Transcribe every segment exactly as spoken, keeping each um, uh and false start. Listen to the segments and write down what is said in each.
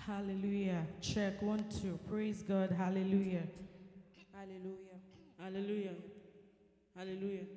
Hallelujah. Check one, two. Praise God. Hallelujah. Hallelujah. Hallelujah. Hallelujah.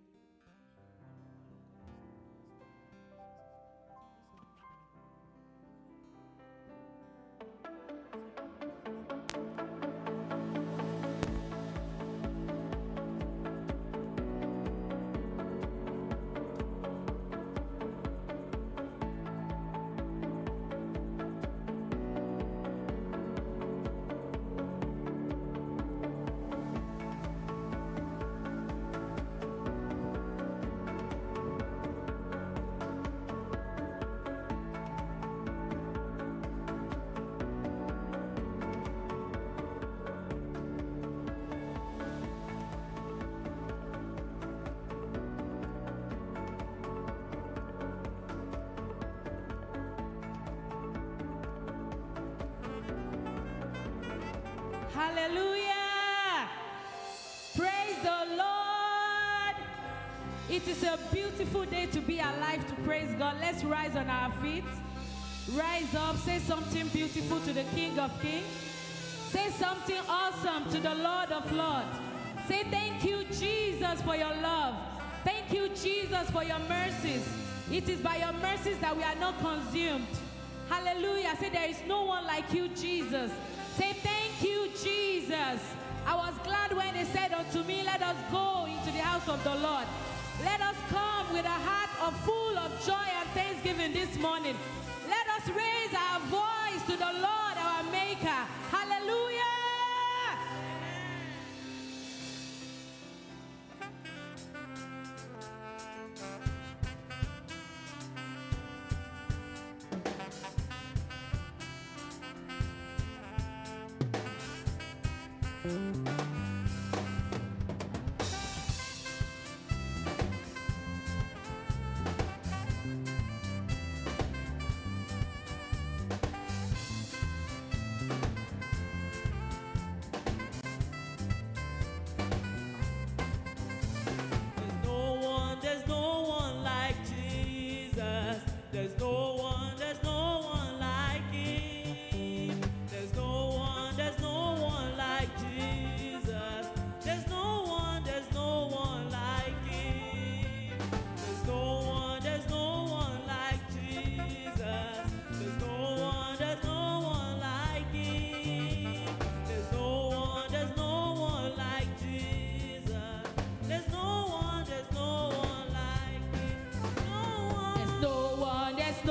Hallelujah. Praise the Lord. It is a beautiful day to be alive, to praise God. Let's rise on our feet. Rise up. Say something beautiful to the King of Kings. Say something awesome to the Lord of Lords. Say thank you, Jesus, for your love. Thank you, Jesus, for your mercies. It is by your mercies that we are not consumed. Hallelujah. Say there is no one like you, Jesus. Say thank you, Jesus. I was glad when they said unto me, let us go into the house of the Lord. Let us come with a heart of full of joy and thanksgiving this morning. Let us raise our voice to the Lord, our Maker. Hallelujah. There's no one, there's no one like him. There's no one, there's no one like Jesus. There's no one, there's no one like him. There's no one, there's no one like Jesus. There's no one, there's no one like him. There's no one, there's no one like Jesus. There's no one, there's no one like him. No one. There's no one, there's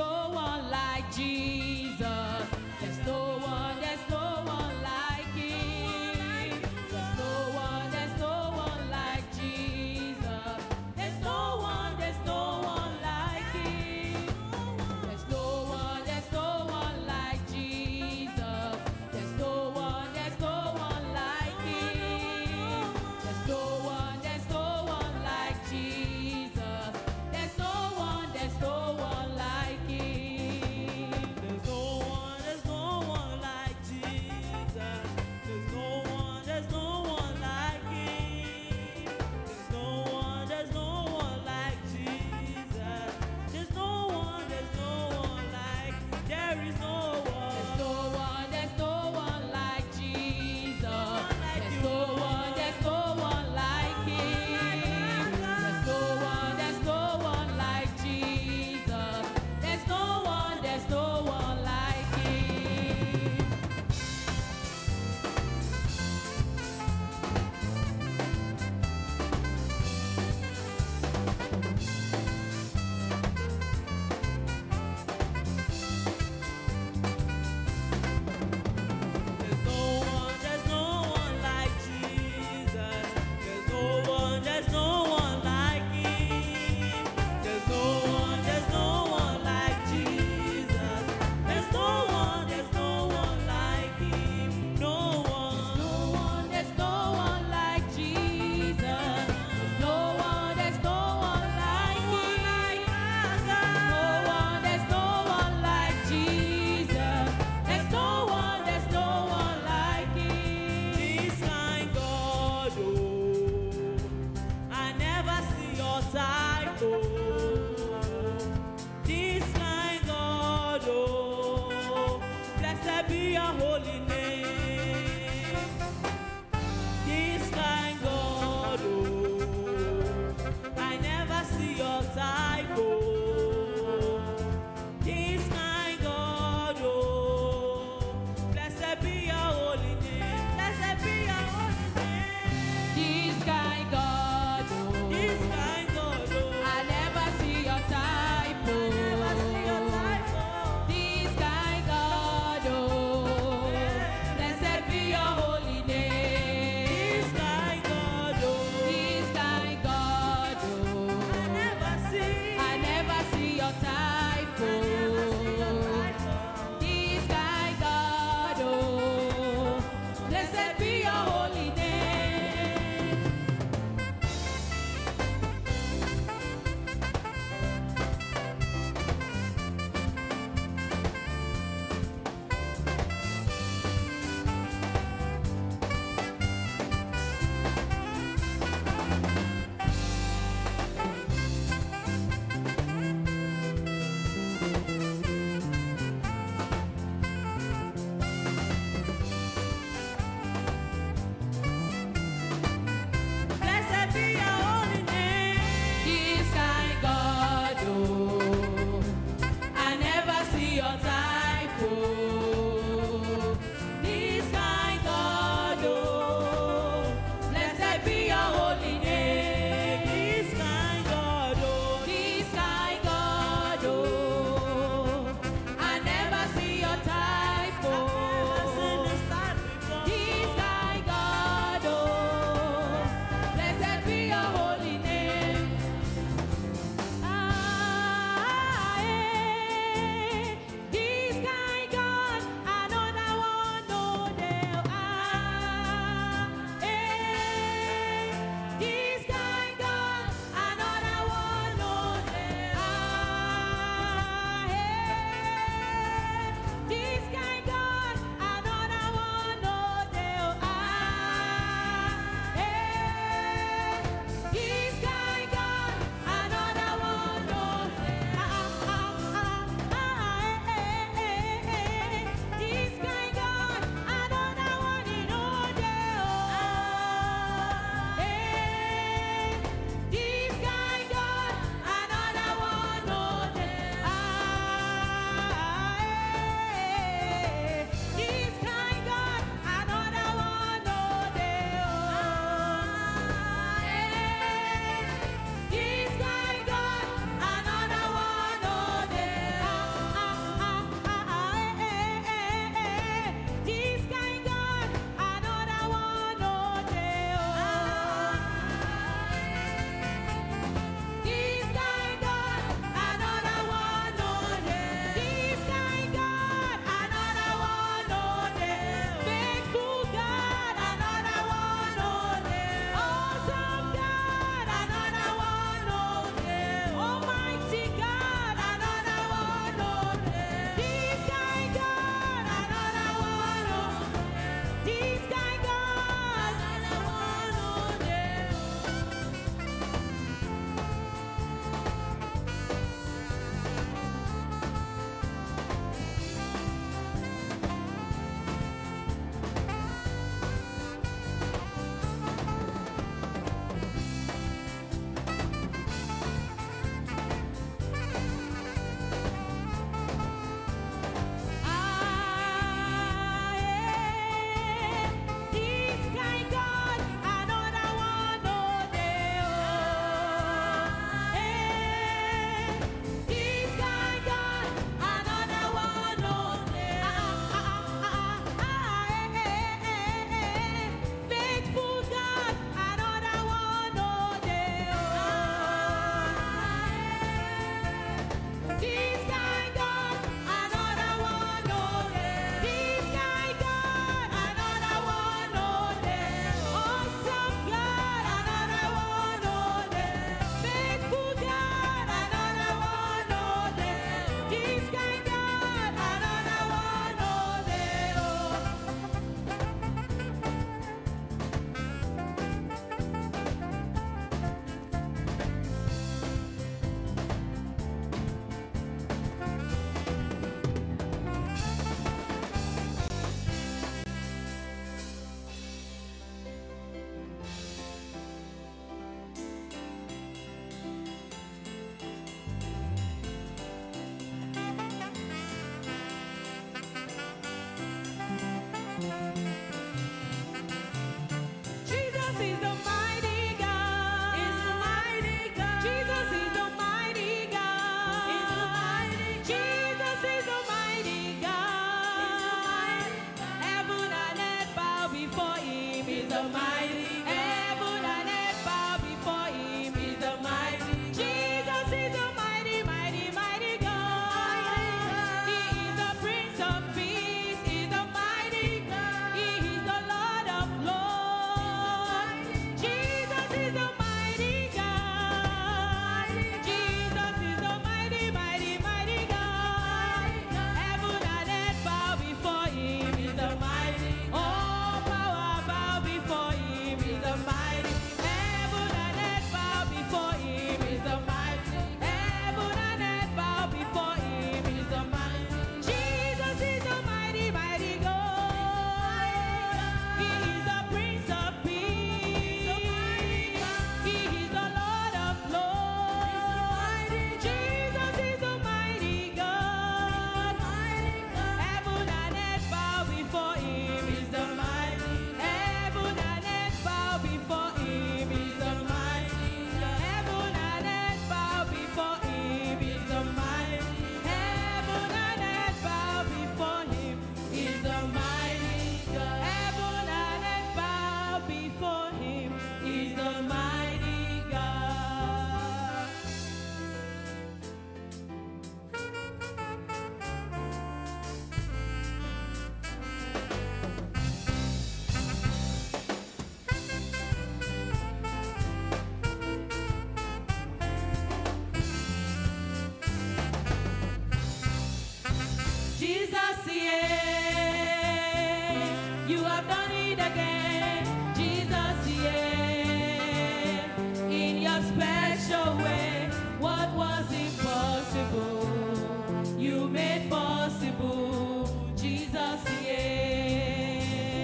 possible. Jesus, yeah.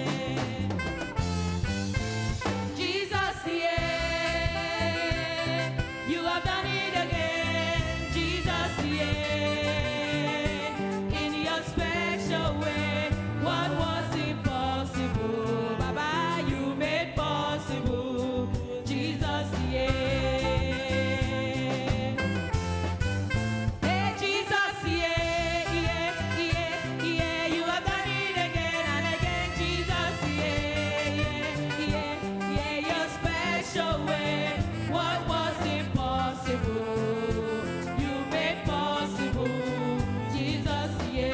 Jesus, yeah. You have done it again. Jesus, yeah. In your special way, what was impossible, Baba, you made possible. Jesus, yeah. Hey, Jesus, yeah, yeah, yeah, yeah. You have done it again and again. Jesus, yeah, yeah, yeah, yeah. Your special way, what was impossible, you made possible. Jesus,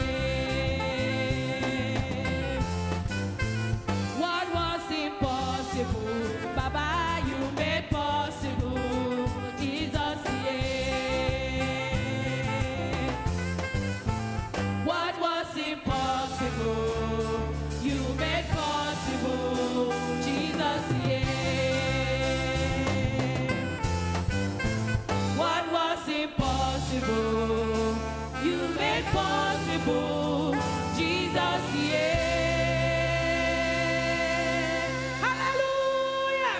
yeah. What was impossible, Baba, you made possible. Jesus, yeah. What was impossible, you made possible. Jesus, yeah. What was impossible, you made possible. Jesus, yeah. Hallelujah.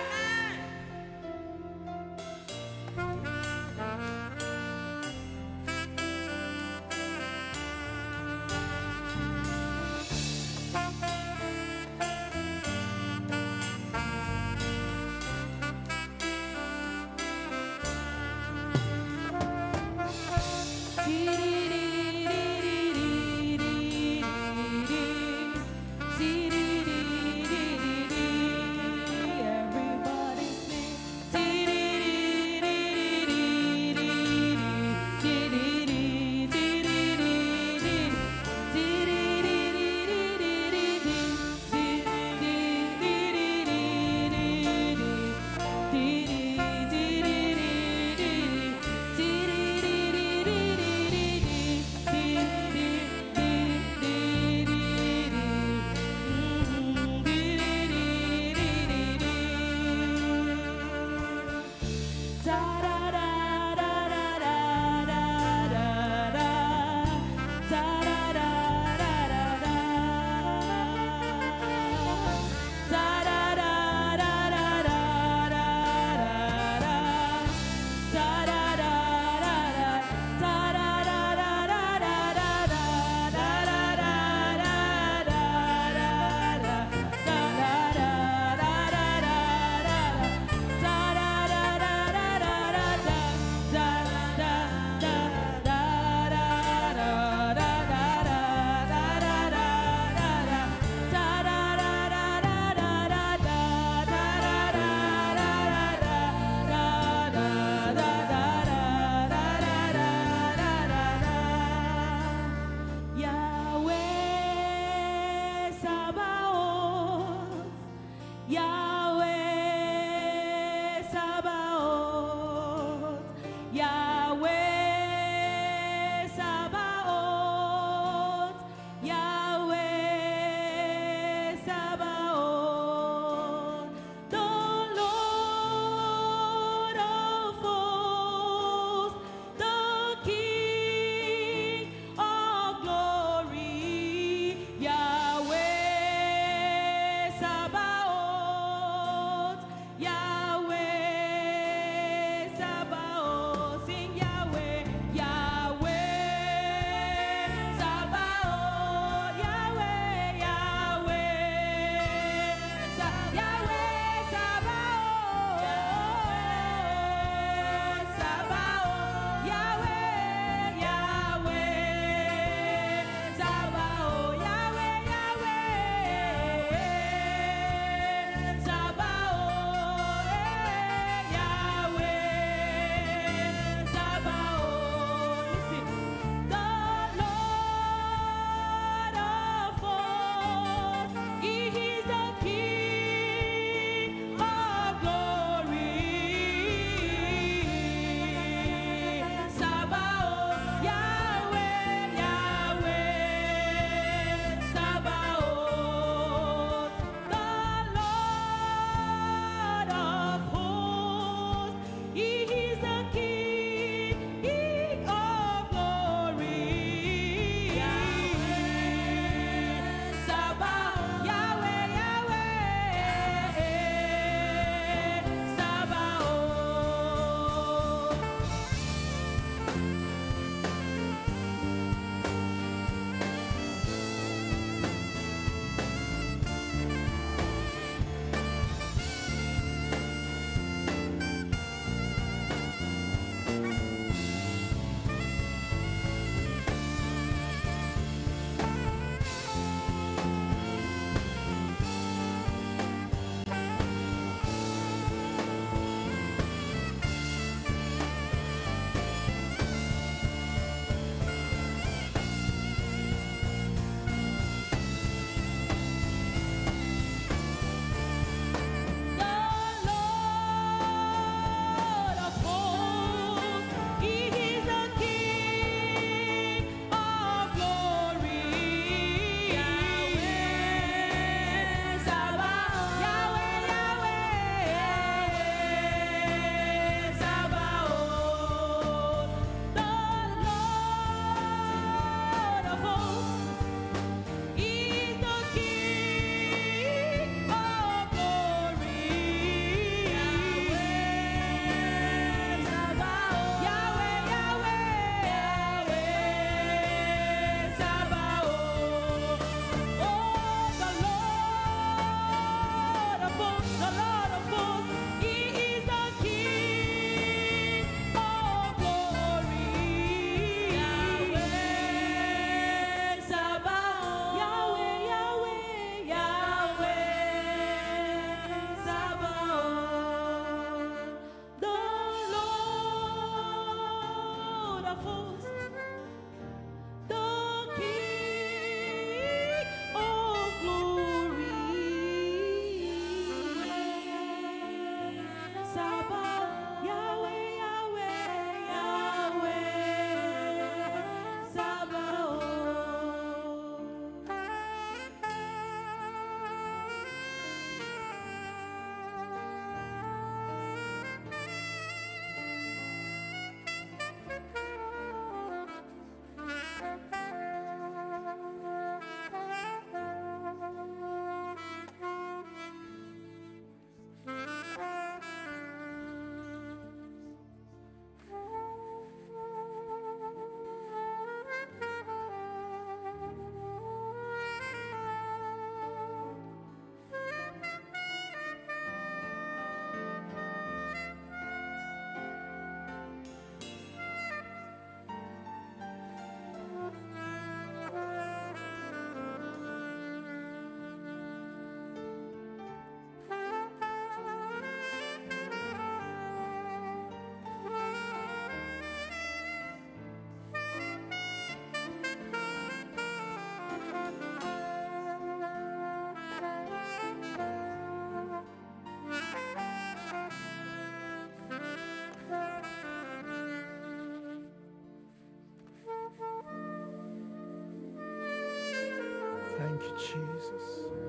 Thank you, Jesus.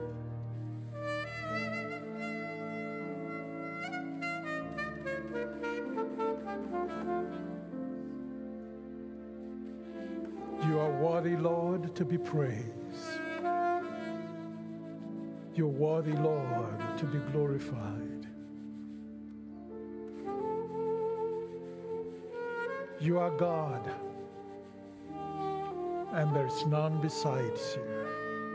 You are worthy, Lord, to be praised. You're worthy, Lord, to be glorified. You are God, and there's none besides you.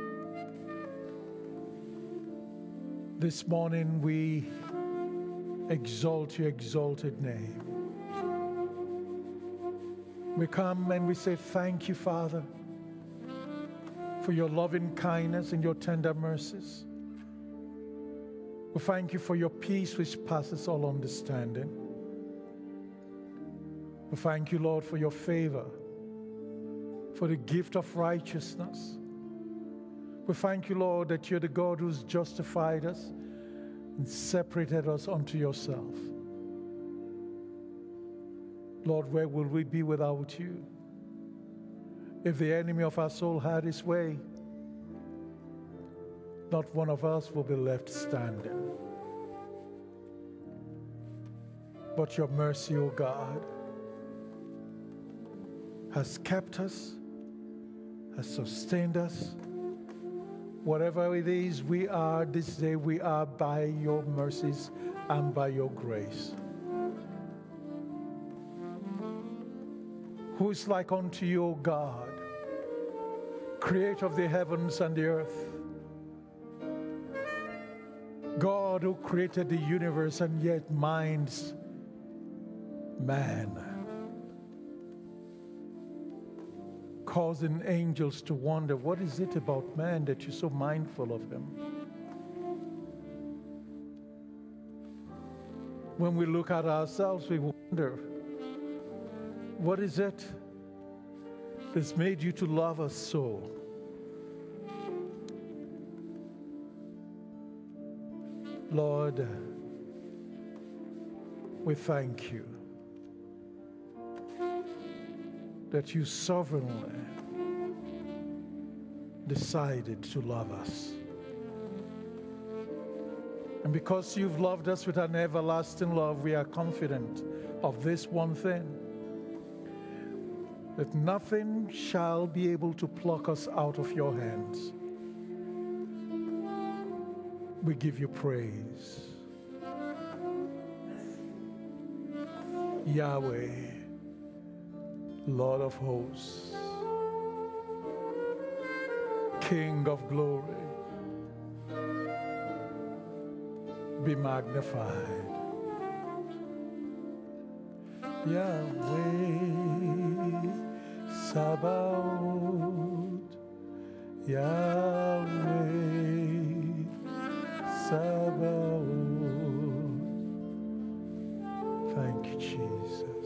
This morning we exalt your exalted name. We come and we say thank you, Father, for your loving kindness and your tender mercies. We thank you for your peace which passes all understanding. We thank you, Lord, for your favor, for the gift of righteousness. We thank you, Lord, that you're the God who's justified us and separated us unto yourself. Lord, where will we be without you? If the enemy of our soul had his way, not one of us will be left standing. But your mercy, O God, has kept us, has sustained us. Whatever it is we are this day, we are by your mercies and by your grace. Who is like unto you, O God, creator of the heavens and the earth? God who created the universe and yet minds man, causing angels to wonder, what is it about man that you're so mindful of him? When we look at ourselves, we wonder, what is it that's made you to love us so? Lord, we thank you that you sovereignly decided to love us. And because you've loved us with an everlasting love, we are confident of this one thing, that nothing shall be able to pluck us out of your hands. We give you praise. Yahweh, Lord of hosts, King of glory, be magnified. Yahweh, Sabaoth, Yahweh, Sabaoth. Thank you, Jesus.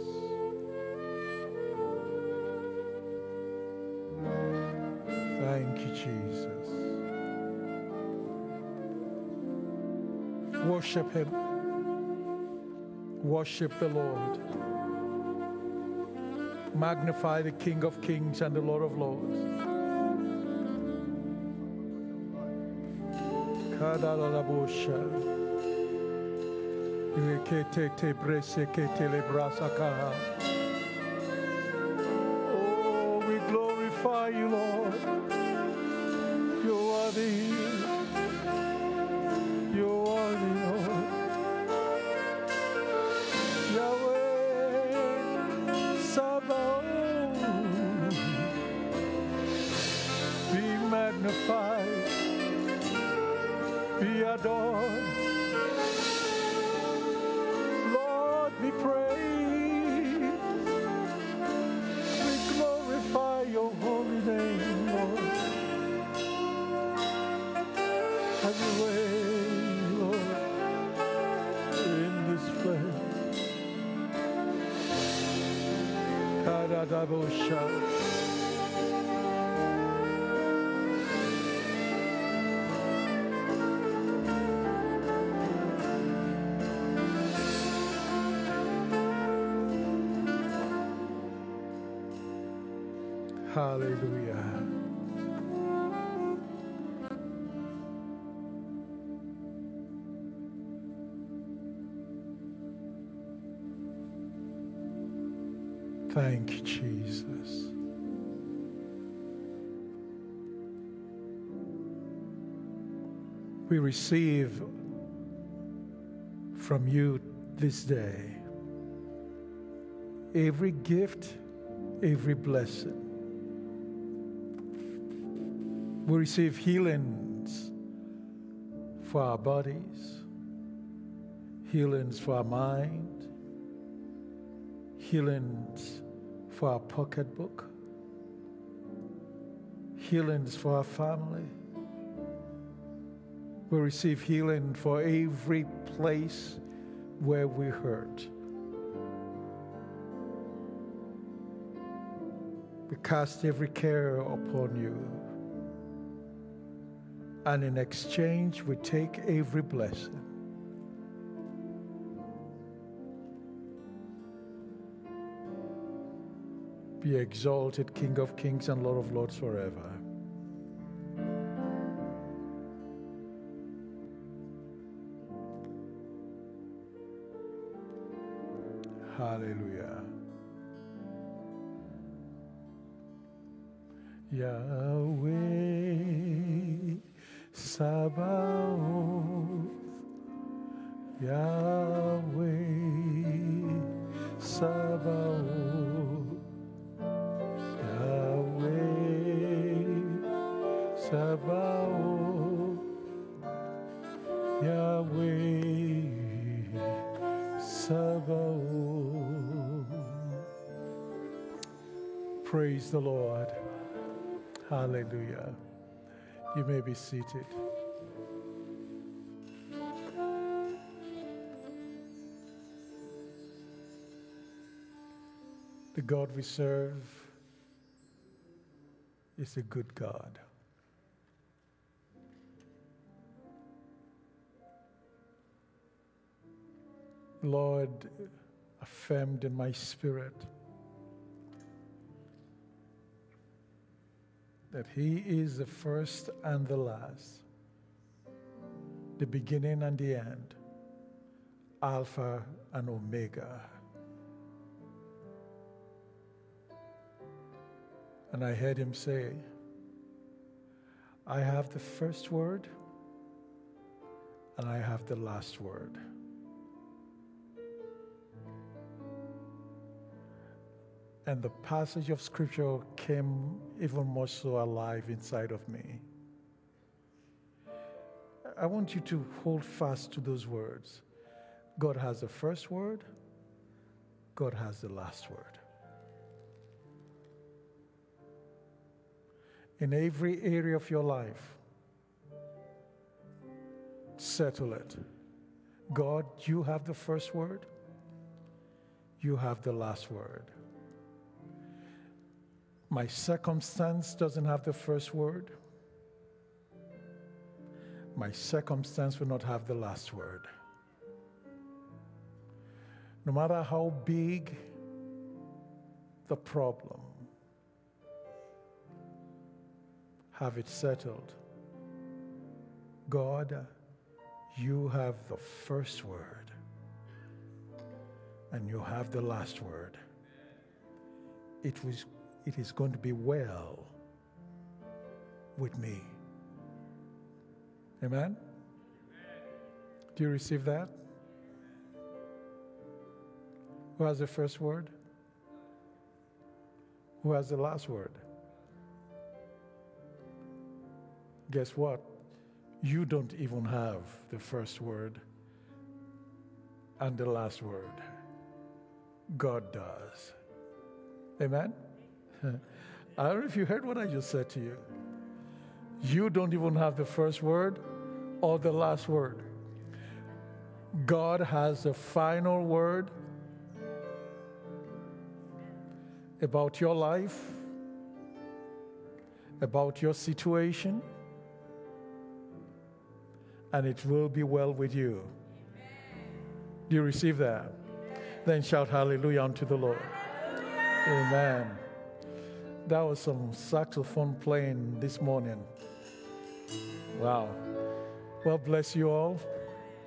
Thank you, Jesus. Worship him. Worship the Lord. Magnify the King of Kings and the Lord of Lords. Oh, we glorify you, Lord. You are the You are the Lord. Yahweh Sabaoth, be magnified, be adored. Lord, be praised. We glorify your holy name, Lord. Have your way, Lord, in this place. Kadadabosha. Hallelujah. Thank you, Jesus. We receive from you this day every gift, every blessing. We receive healings for our bodies, healings for our mind, healings for our pocketbook, healings for our family. We receive healing for every place where we hurt. We cast every care upon you. And in exchange, we take every blessing. Be exalted, King of Kings and Lord of Lords forever. Hallelujah. Yahweh Sabaoth, Yahweh Sabaoth, Yahweh Sabaoth, Yahweh Sabaoth. Praise the Lord. Hallelujah. You may be seated. The God we serve is a good God. Lord, affirmed in my spirit that He is the first and the last, the beginning and the end, Alpha and Omega. And I heard Him say, I have the first word and I have the last word. And the passage of Scripture came even more so alive inside of me. I want you to hold fast to those words. God has the first word, God has the last word. In every area of your life, settle it. God, you have the first word, you have the last word. My circumstance doesn't have the first word. My circumstance will not have the last word. No matter how big the problem, have it settled. God, you have the first word and you have the last word. It was It is going to be well with me. Amen? Do you receive that? Who has the first word? Who has the last word? Guess what? You don't even have the first word and the last word. God does. Amen? I don't know if you heard what I just said to you. You don't even have the first word or the last word. God has the final word about your life, about your situation, and it will be well with you. Do you receive that? Then shout hallelujah unto the Lord. Amen. That was some saxophone playing this morning. Wow. Well, bless you all.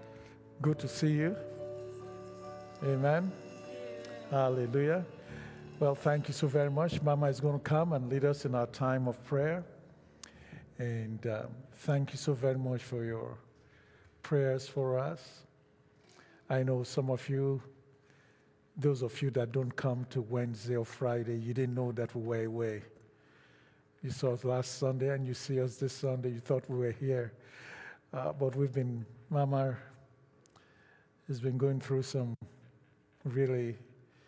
Good to see you. Amen. Hallelujah. Well, thank you so very much. Mama is going to come and lead us in our time of prayer. And um, thank you so very much for your prayers for us. I know some of you, those of you that don't come to Wednesday or Friday, you didn't know that we were away. You saw us last Sunday and you see us this Sunday, you thought we were here. Uh, but we've been, Mama has been going through some really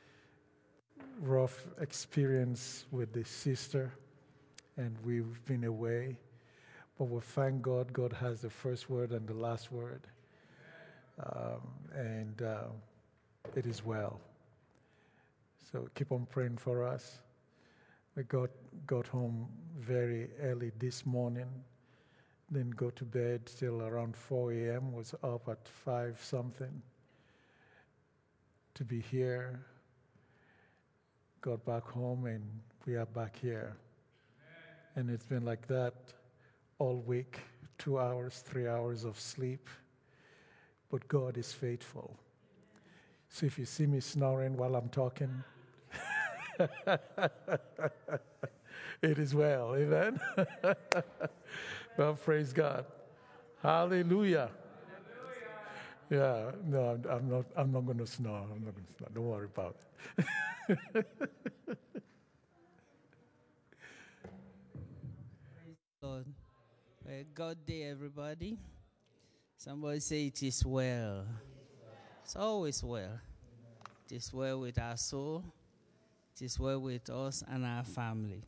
rough experience with the sister, and we've been away. But we thank God, God has the first word and the last word. Um, and uh, it is well. So keep on praying for us. We got, got home very early this morning, didn't go to bed till around four a.m., was up at five something to be here. Got back home and we are back here. And it's been like that all week, two hours, three hours of sleep. But God is faithful. So if you see me snoring while I'm talking, it is well, amen? Well, praise God. Hallelujah. Yeah, no, I'm, I'm not. I'm not going to snore. I'm not going to snore. Don't worry about it. Lord, well, God day, everybody. Somebody say it is well. It's always well. It is well with our soul. It is well with us and our family.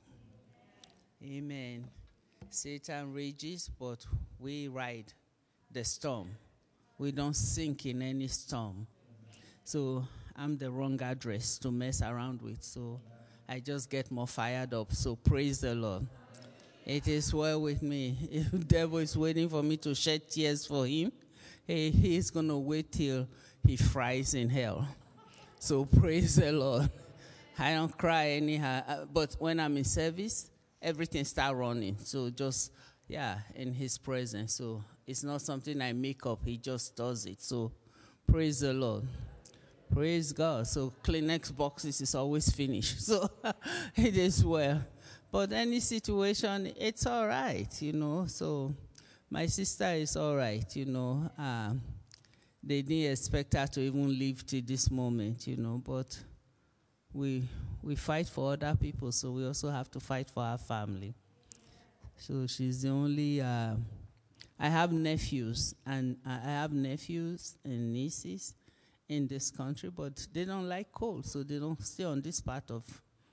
Amen. Satan rages, but we ride the storm. We don't sink in any storm. So I'm the wrong address to mess around with. So I just get more fired up. So praise the Lord. It is well with me. If the devil is waiting for me to shed tears for him, hey, he's going to wait till he fries in hell. So praise the Lord. I don't cry anyhow. But when I'm in service, everything starts running. So just, yeah, in his presence. So it's not something I make up. He just does it. So praise the Lord. Praise God. So Kleenex boxes is always finished. So it is well. But any situation, it's all right, you know. So my sister is all right, you know. Um, they didn't expect her to even live to this moment, you know. But we we fight for other people, so we also have to fight for our family. So she's the only. Uh, I have nephews, and I have nephews and nieces in this country, but they don't like cold, so they don't stay on this part of.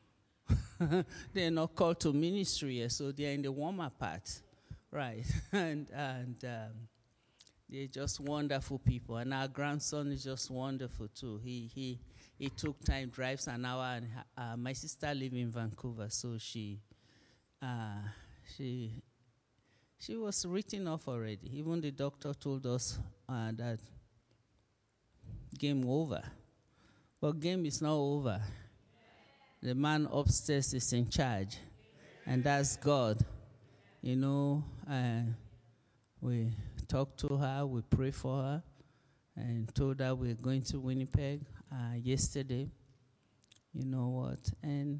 They're not called to ministry yet, so they're in the warmer part, right? and and um, they're just wonderful people. And our grandson is just wonderful too. He he he took time, drives an hour. And uh, my sister lives in Vancouver, so she uh, she she was written off already. Even the doctor told us uh, that game over, but game is not over. The man upstairs is in charge, and that's God. You know, uh, we talked to her, we prayed for her, and told her we're going to Winnipeg uh, yesterday. You know what? And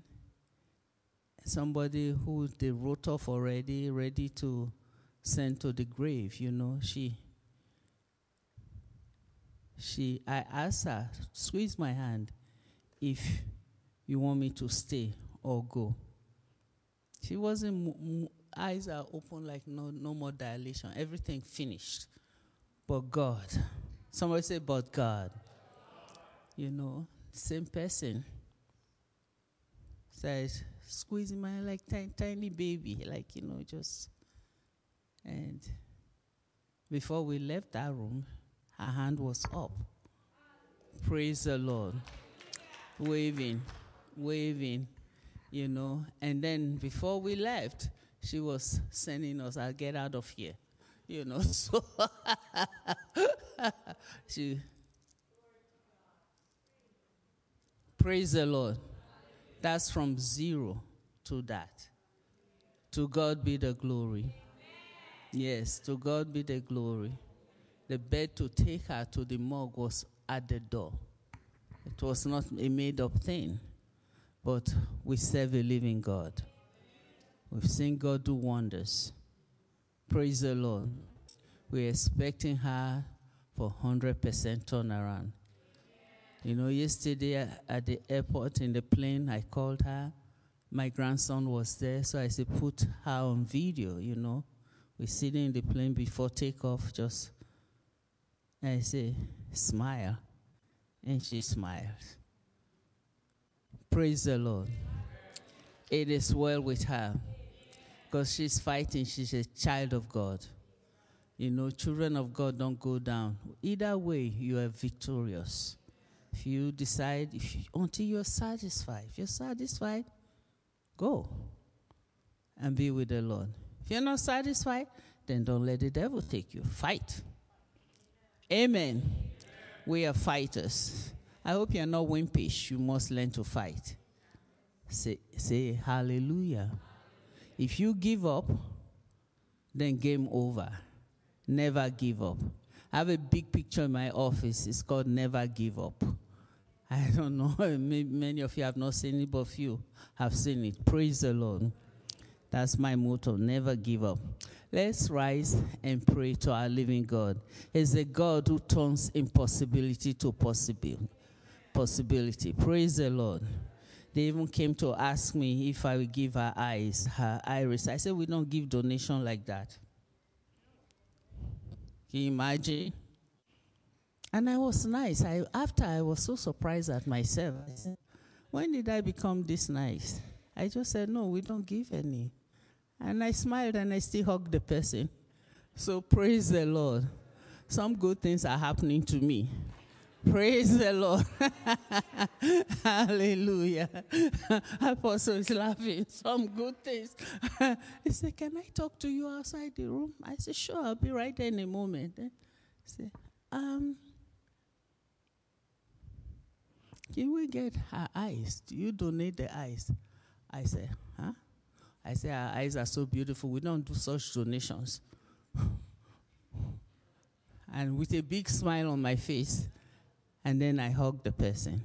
somebody who they wrote off already, ready to send to the grave, you know, she, she, I asked her, squeeze my hand, if you want me to stay or go. She wasn't, m- m- eyes are open like no, no more dilation. Everything finished. But God. Somebody say, but God. You know, same person. Says, squeezing my like tiny, tiny baby. Like, you know, just. And before we left that room, her hand was up. Praise the Lord. Waving. Waving, you know, and then before we left, she was sending us, I'll get out of here, you know, so she, praise the Lord. That's from zero to that. To God be the glory. Yes, to God be the glory. The bed to take her to the morgue was at the door. It was not a made-up thing. but we serve a living God. We've seen God do wonders. Praise the Lord. We're expecting her for one hundred percent turnaround. You know, yesterday at the airport in the plane, I called her. My grandson was there, so I said, put her on video, you know. We're sitting in the plane before takeoff, just, and I say, smile. And she smiles. Praise the Lord. It is well with her, because she's fighting. She's a child of God. You know, children of God don't go down. Either way, you are victorious. If you decide, if you, until you're satisfied, if you're satisfied, go and be with the Lord. If you're not satisfied, then don't let the devil take you. Fight. Amen. We are fighters. I hope you're not wimpish. You must learn to fight. Say, say hallelujah. If you give up, then game over. Never give up. I have a big picture in my office. It's called Never Give Up. I don't know. Many of you have not seen it, but few have seen it. Praise the Lord. That's my motto. Never give up. Let's rise and pray to our living God. He's a God who turns impossibility to possible. Possibility. Praise the Lord. They even came to ask me if I would give her eyes, her iris. I said, we don't give donation like that. Can you imagine? And I was nice. I, after I was so surprised at myself. I said, when did I become this nice? I just said, no, we don't give any. And I smiled and I still hugged the person. So praise the Lord. Some good things are happening to me. Praise the Lord. Hallelujah. Apostle is laughing. Some good things. He said, can I talk to you outside the room? I said, sure, I'll be right there in a moment. He said, um, can we get her eyes? Do you donate the eyes? I said, huh? I said, our eyes are so beautiful. We don't do such donations. And with a big smile on my face, and then I hugged the person.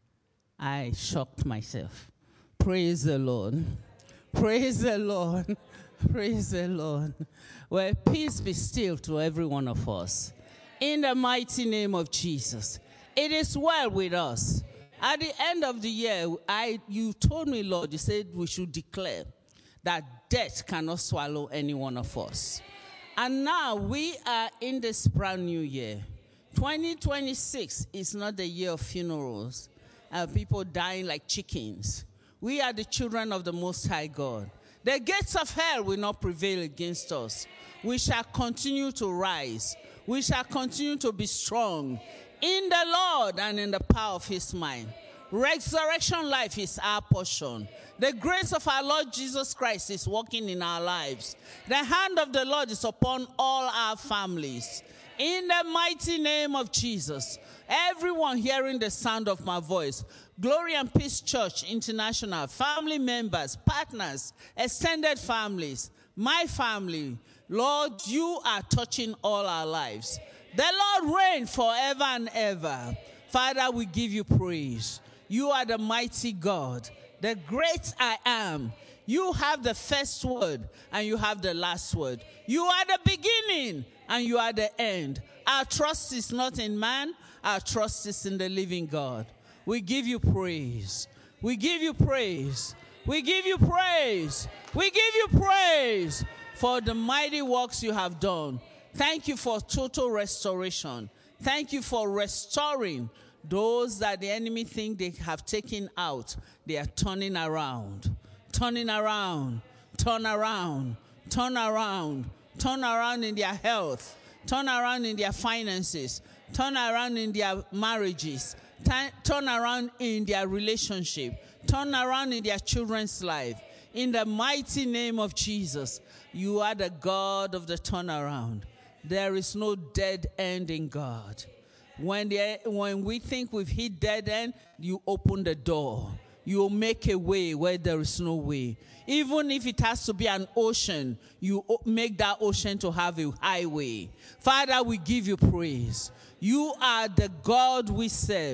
I shocked myself. Praise the Lord. Praise the Lord. Praise the Lord. Well, peace be still to every one of us. In the mighty name of Jesus. It is well with us. At the end of the year, I you told me, Lord, you said we should declare that death cannot swallow any one of us. And now we are in this brand new year. twenty twenty-six is not the year of funerals and people dying like chickens. We are the children of the Most High God. The gates of hell will not prevail against us. We shall continue to rise. We shall continue to be strong in the Lord and in the power of his might. Resurrection life is our portion. The grace of our Lord Jesus Christ is working in our lives. The hand of the Lord is upon all our families. In the mighty name of Jesus, everyone hearing the sound of my voice, Glory and Peace Church International, family members, partners, extended families, my family, Lord, you are touching all our lives. The Lord reign forever and ever. Father, we give you praise. You are the mighty God, the great I am. You have the first word and you have the last word. You are the beginning and you are the end. Our trust is not in man. Our trust is in the living God. We give you praise. We give you praise. We give you praise. We give you praise for the mighty works you have done. Thank you for total restoration. Thank you for restoring those that the enemy think they have taken out. They are turning around, turning around, turn around, turn around, turn around in their health, turn around in their finances, turn around in their marriages, turn, turn around in their relationship, turn around in their children's life. In the mighty name of Jesus, you are the God of the turnaround. There is no dead end in God. When, they, when we think we've hit dead end, you open the door. You make a way where there is no way. Even if it has to be an ocean, you make that ocean to have a highway. Father, we give you praise. You are the God we serve.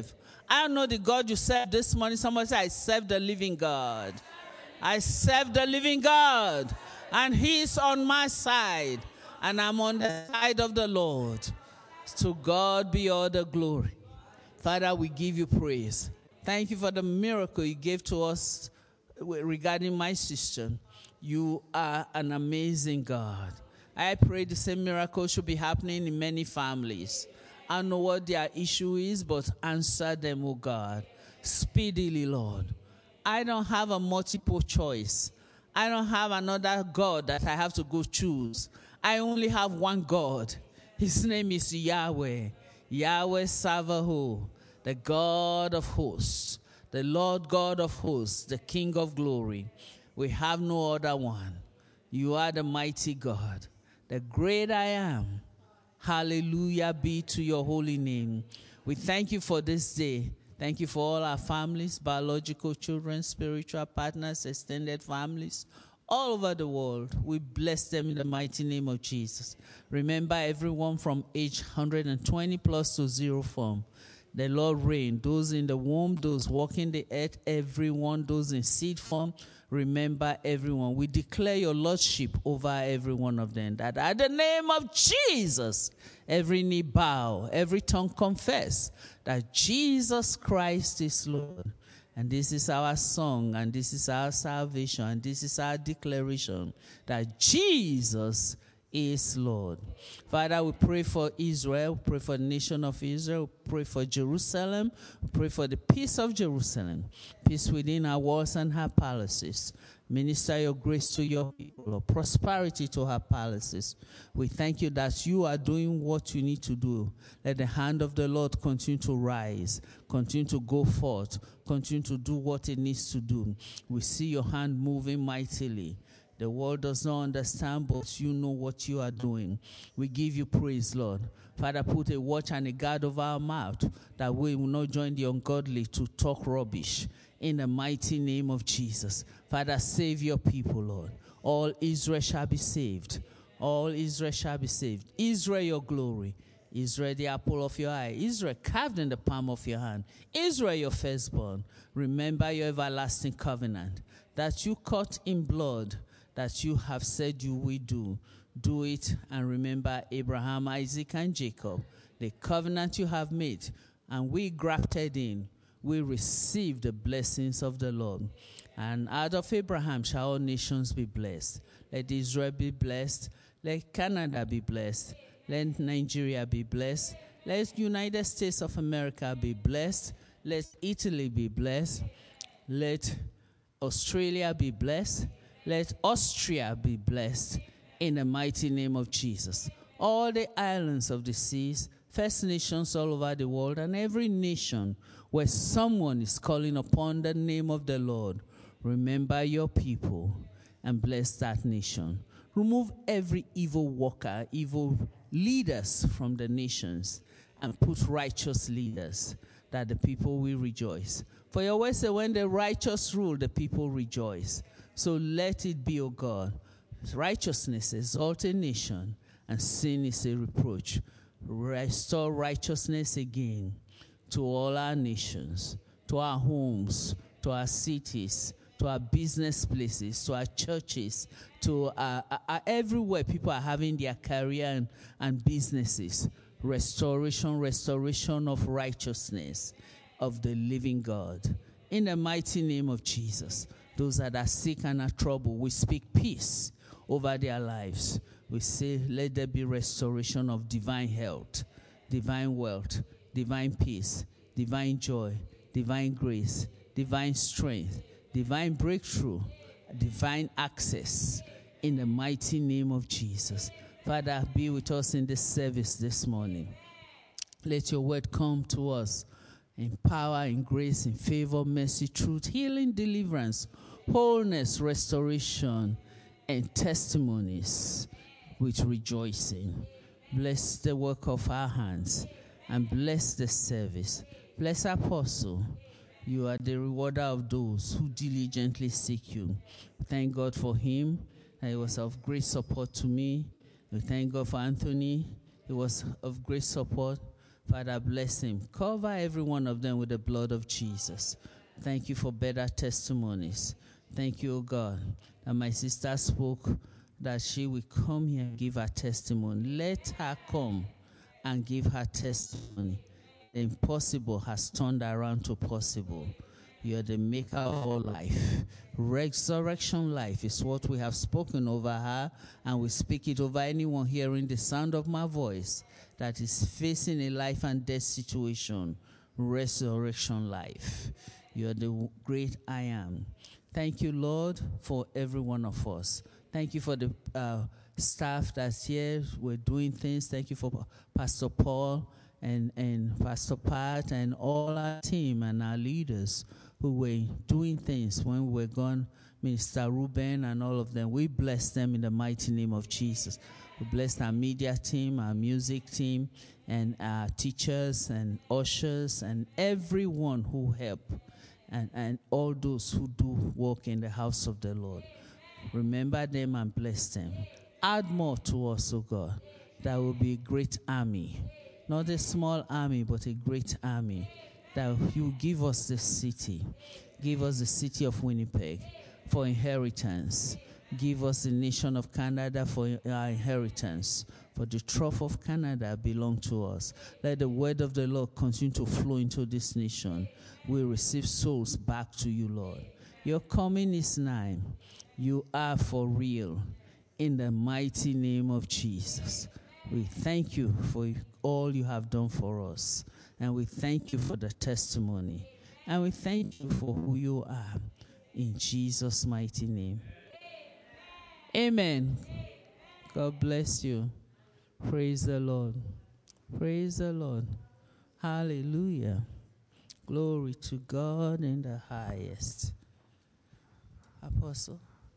I don't know the God you serve this morning. Somebody say, I serve the living God. I serve the living God. And he's on my side. And I'm on the side of the Lord. To God be all the glory. Father, we give you praise. Thank you for the miracle you gave to us regarding my sister. You are an amazing God. I pray the same miracle should be happening in many families. I don't know what their issue is, but answer them, oh God, speedily, Lord. I don't have a multiple choice. I don't have another God that I have to go choose. I only have one God. His name is Yahweh, Yahweh Sabaoth, the God of hosts, the Lord God of hosts, the King of glory. We have no other one. You are the mighty God, the great I am. Hallelujah be to your holy name. We thank you for this day. Thank you for all our families, biological children, spiritual partners, extended families, all over the world. We bless them in the mighty name of Jesus. Remember everyone from age one hundred twenty plus to zero form. The Lord reign. Those in the womb, those walking the earth, everyone, those in seed form. Remember everyone. We declare your lordship over every one of them. That at the name of Jesus, every knee bow, every tongue confess that Jesus Christ is Lord. And this is our song, and this is our salvation, and this is our declaration that Jesus is Lord. Father, we pray for Israel, we pray for the nation of Israel, we pray for Jerusalem, we pray for the peace of Jerusalem, peace within our walls and her palaces. Minister your grace to your people, Lord. Prosperity to her palaces. We thank you that you are doing what you need to do. Let the hand of the Lord continue to rise, continue to go forth, continue to do what it needs to do. We see your hand moving mightily. The world does not understand, but you know what you are doing. We give you praise, Lord. Father, put a watch and a guard over our mouth, that we will not join the ungodly to talk rubbish. In the mighty name of Jesus. Father, save your people, Lord. All Israel shall be saved. All Israel shall be saved. Israel, your glory. Israel, the apple of your eye. Israel, carved in the palm of your hand. Israel, your firstborn. Remember your everlasting covenant that you cut in blood, that you have said you will do. Do it and remember Abraham, Isaac, and Jacob, the covenant you have made, and we grafted in. We receive the blessings of the Lord. And out of Abraham shall all nations be blessed. Let Israel be blessed. Let Canada be blessed. Let Nigeria be blessed. Let United States of America be blessed. Let Italy be blessed. Let Australia be blessed. Let Austria be blessed in the mighty name of Jesus. All the islands of the seas, First Nations all over the world, and every nation where someone is calling upon the name of the Lord, remember your people and bless that nation. Remove every evil worker, evil leaders from the nations, and put righteous leaders, that the people will rejoice. For your word says, when the righteous rule, the people rejoice. So let it be, O God. Righteousness exalts a nation, and sin is a reproach. Restore righteousness again to all our nations, to our homes, to our cities, to our business places, to our churches, to uh, uh, everywhere people are having their career and, and businesses. Restoration, restoration of righteousness of the living God. In the mighty name of Jesus, those that are sick and are troubled, we speak peace over their lives. We say, let there be restoration of divine health, divine wealth, divine peace, divine joy, divine grace, divine strength, divine breakthrough, divine access in the mighty name of Jesus. Father, be with us in this service this morning. Let your word come to us in power, in grace, in favor, mercy, truth, healing, deliverance, wholeness, restoration, and testimonies with rejoicing. Bless the work of our hands and bless the service. Bless Apostle. You are the rewarder of those who diligently seek you. Thank God for him. He was of great support to me. We thank God for Anthony. He was of great support. Father, bless him. Cover every one of them with the blood of Jesus. Thank you for better testimonies. Thank you, O God, that my sister spoke that she will come here and give her testimony. Let her come and give her testimony. The impossible has turned around to possible. You are the maker of all life. Resurrection life is what we have spoken over her, and we speak it over anyone hearing the sound of my voice that is facing a life and death situation. Resurrection life. You are the great I am. Thank you, Lord, for every one of us. Thank you for the uh, staff that's here. We're doing things. Thank you for Pastor Paul and, and Pastor Pat and all our team and our leaders who were doing things when we were gone, Minister Ruben and all of them. We bless them in the mighty name of Jesus. We bless our media team, our music team, and our teachers and ushers and everyone who help, and, and all those who do work in the house of the Lord. Remember them and bless them. Add more to us, O God. That will be a great army. Not a small army, but a great army. That you give us the city. Give us the city of Winnipeg for inheritance. Give us the nation of Canada for our inheritance. For the trough of Canada belong to us. Let the word of the Lord continue to flow into this nation. We receive souls back to you, Lord. Your coming is nigh. You are for real. In the mighty name of Jesus. We thank you for all you have done for us. And we thank you for the testimony. And we thank you for who you are. In Jesus' mighty name. Amen. God bless you. Praise the Lord. Praise the Lord. Hallelujah. Glory to God in the highest. Apostle.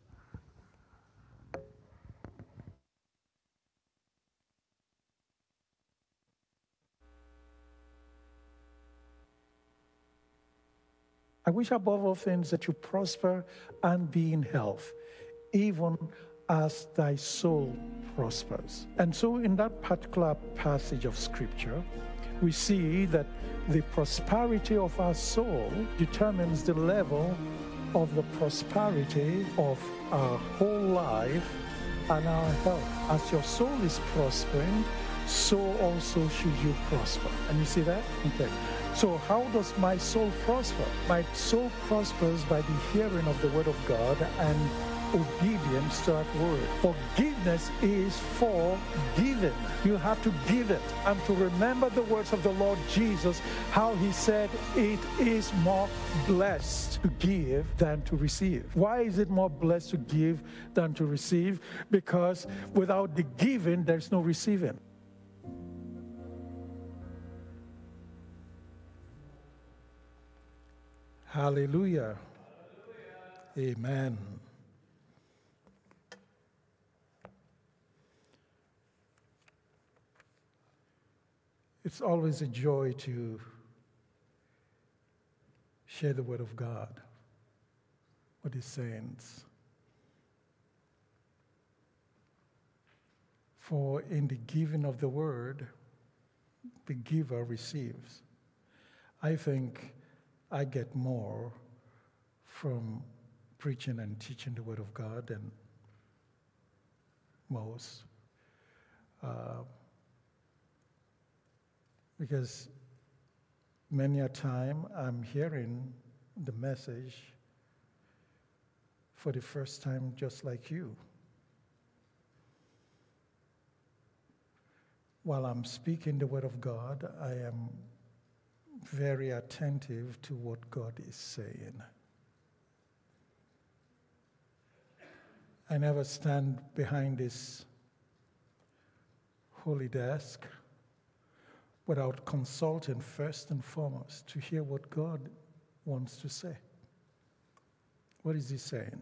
I wish above all things that you prosper and be in health, even as thy soul prospers. And so in that particular passage of scripture, we see that the prosperity of our soul determines the level of the prosperity of our whole life and our health. As your soul is prospering, so also should you prosper. And you see that? Okay. So how does my soul prosper? My soul prospers by the hearing of the word of God and obedience to that word. Forgiveness is for giving. You have to give it and to remember the words of the Lord Jesus, how he said it is more blessed to give than to receive. Why is it more blessed to give than to receive? Because without the giving, there's no receiving. Hallelujah. Hallelujah. Amen. It's always a joy to share the word of God with his saints. For in the giving of the word, the giver receives. I think I get more from preaching and teaching the word of God than most. Uh, because many a time I'm hearing the message for the first time just like you. While I'm speaking the word of God, I am very attentive to what God is saying. I never stand behind this holy desk without consulting first and foremost to hear what God wants to say. What is he saying?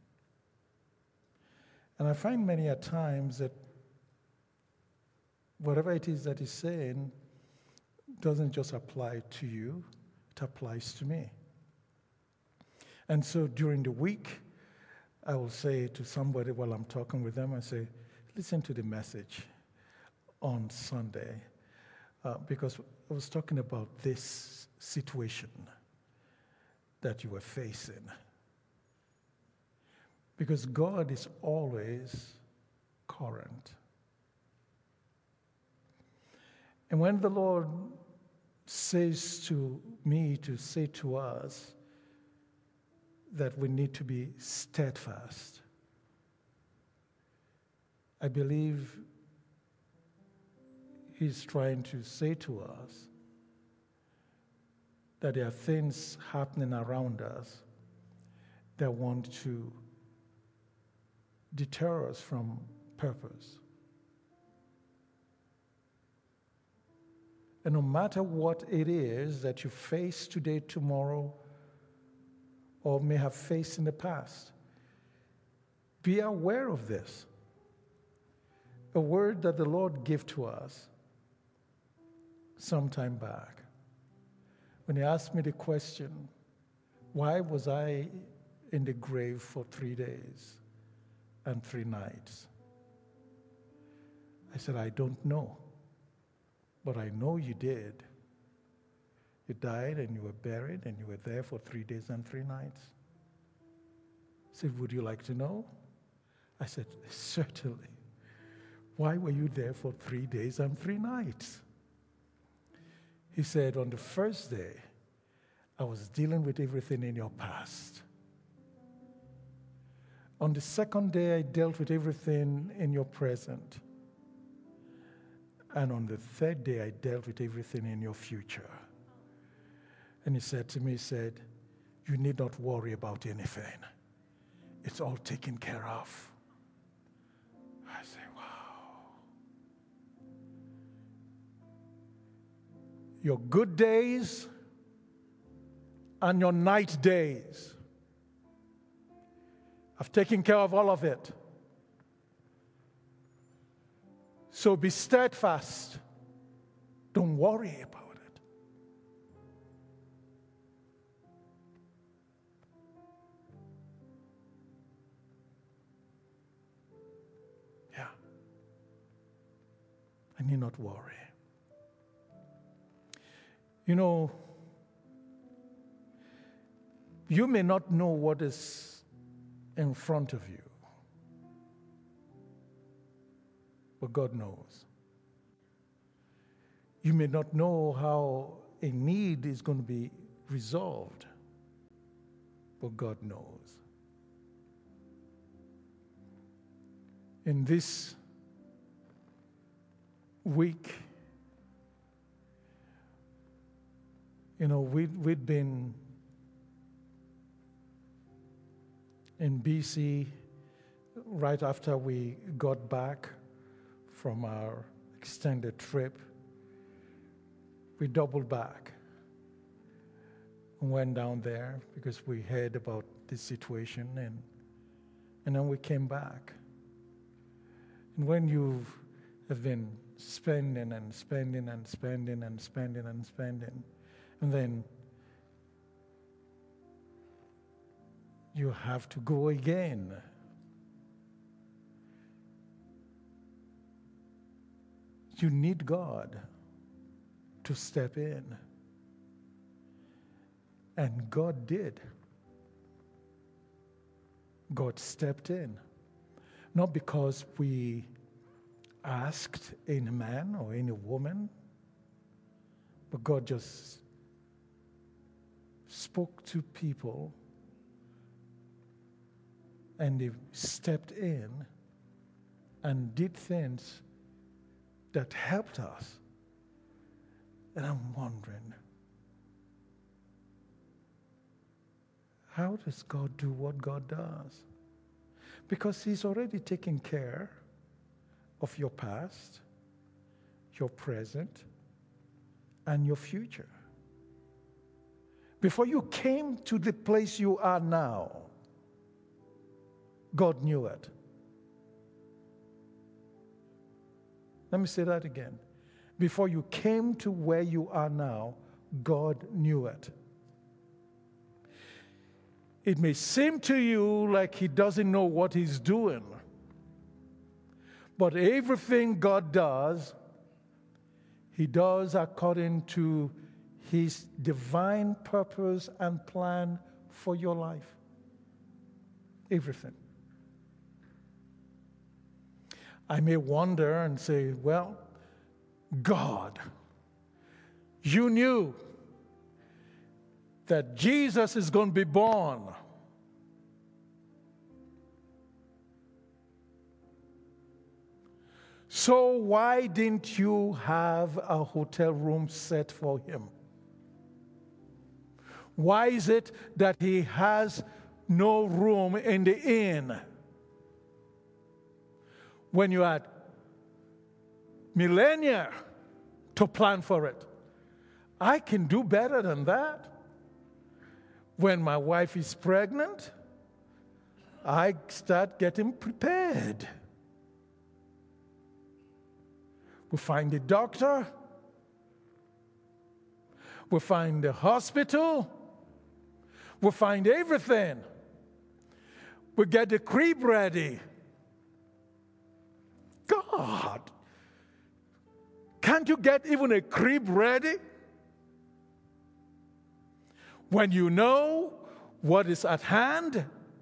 And I find many a times that whatever it is that he's saying doesn't just apply to you, it applies to me. And so during the week, I will say to somebody while I'm talking with them, I say, listen to the message on Sunday. uh, because I was talking about this situation that you were facing. Because God is always current. And when the Lord says to me to say to us that we need to be steadfast, I believe He's trying to say to us that there are things happening around us that want to deter us from purpose. And no matter what it is that you face today, tomorrow, or may have faced in the past, be aware of this. A word that the Lord gave to us some time back, when He asked me the question, why was I in the grave for three days and three nights? I said, I don't know. But I know you did. You died and you were buried and you were there for three days and three nights. He said, would you like to know? I said, certainly. Why were you there for three days and three nights? He said, on the first day, I was dealing with everything in your past. On the second day, I dealt with everything in your present. And on the third day, I dealt with everything in your future. And he said to me, he said, you need not worry about anything. It's all taken care of. I say, wow. Your good days and your night days, I've taken care of all of it. So be steadfast. Don't worry about it. Yeah. I need not worry. You know, you may not know what is in front of you, but God knows. You may not know how a need is going to be resolved, but God knows. In this week, you know, we, we'd been in B C right after we got back from our extended trip. We doubled back and went down there because we heard about this situation, and and then we came back. And when you have been spending and spending and spending and spending and spending, and then you have to go again. You need God to step in. And God did. God stepped in. Not because we asked any man or any woman, but God just spoke to people and they stepped in and did things that helped us. And I'm wondering, how does God do what God does? Because He's already taken care of your past, your present, and your future. Before you came to the place you are now, God knew it. Let me say that again. Before you came to where you are now, God knew it. It may seem to you like He doesn't know what He's doing, but everything God does, He does according to His divine purpose and plan for your life. Everything. I may wonder and say, well, God, you knew that Jesus is going to be born. So why didn't you have a hotel room set for him? Why is it that he has no room in the inn? When you had millennia to plan for it. I can do better than that. When my wife is pregnant, I start getting prepared. We find the doctor. We find the hospital. We find everything. We get the crib ready. God, can't you get even a crib ready? When you know what is at hand?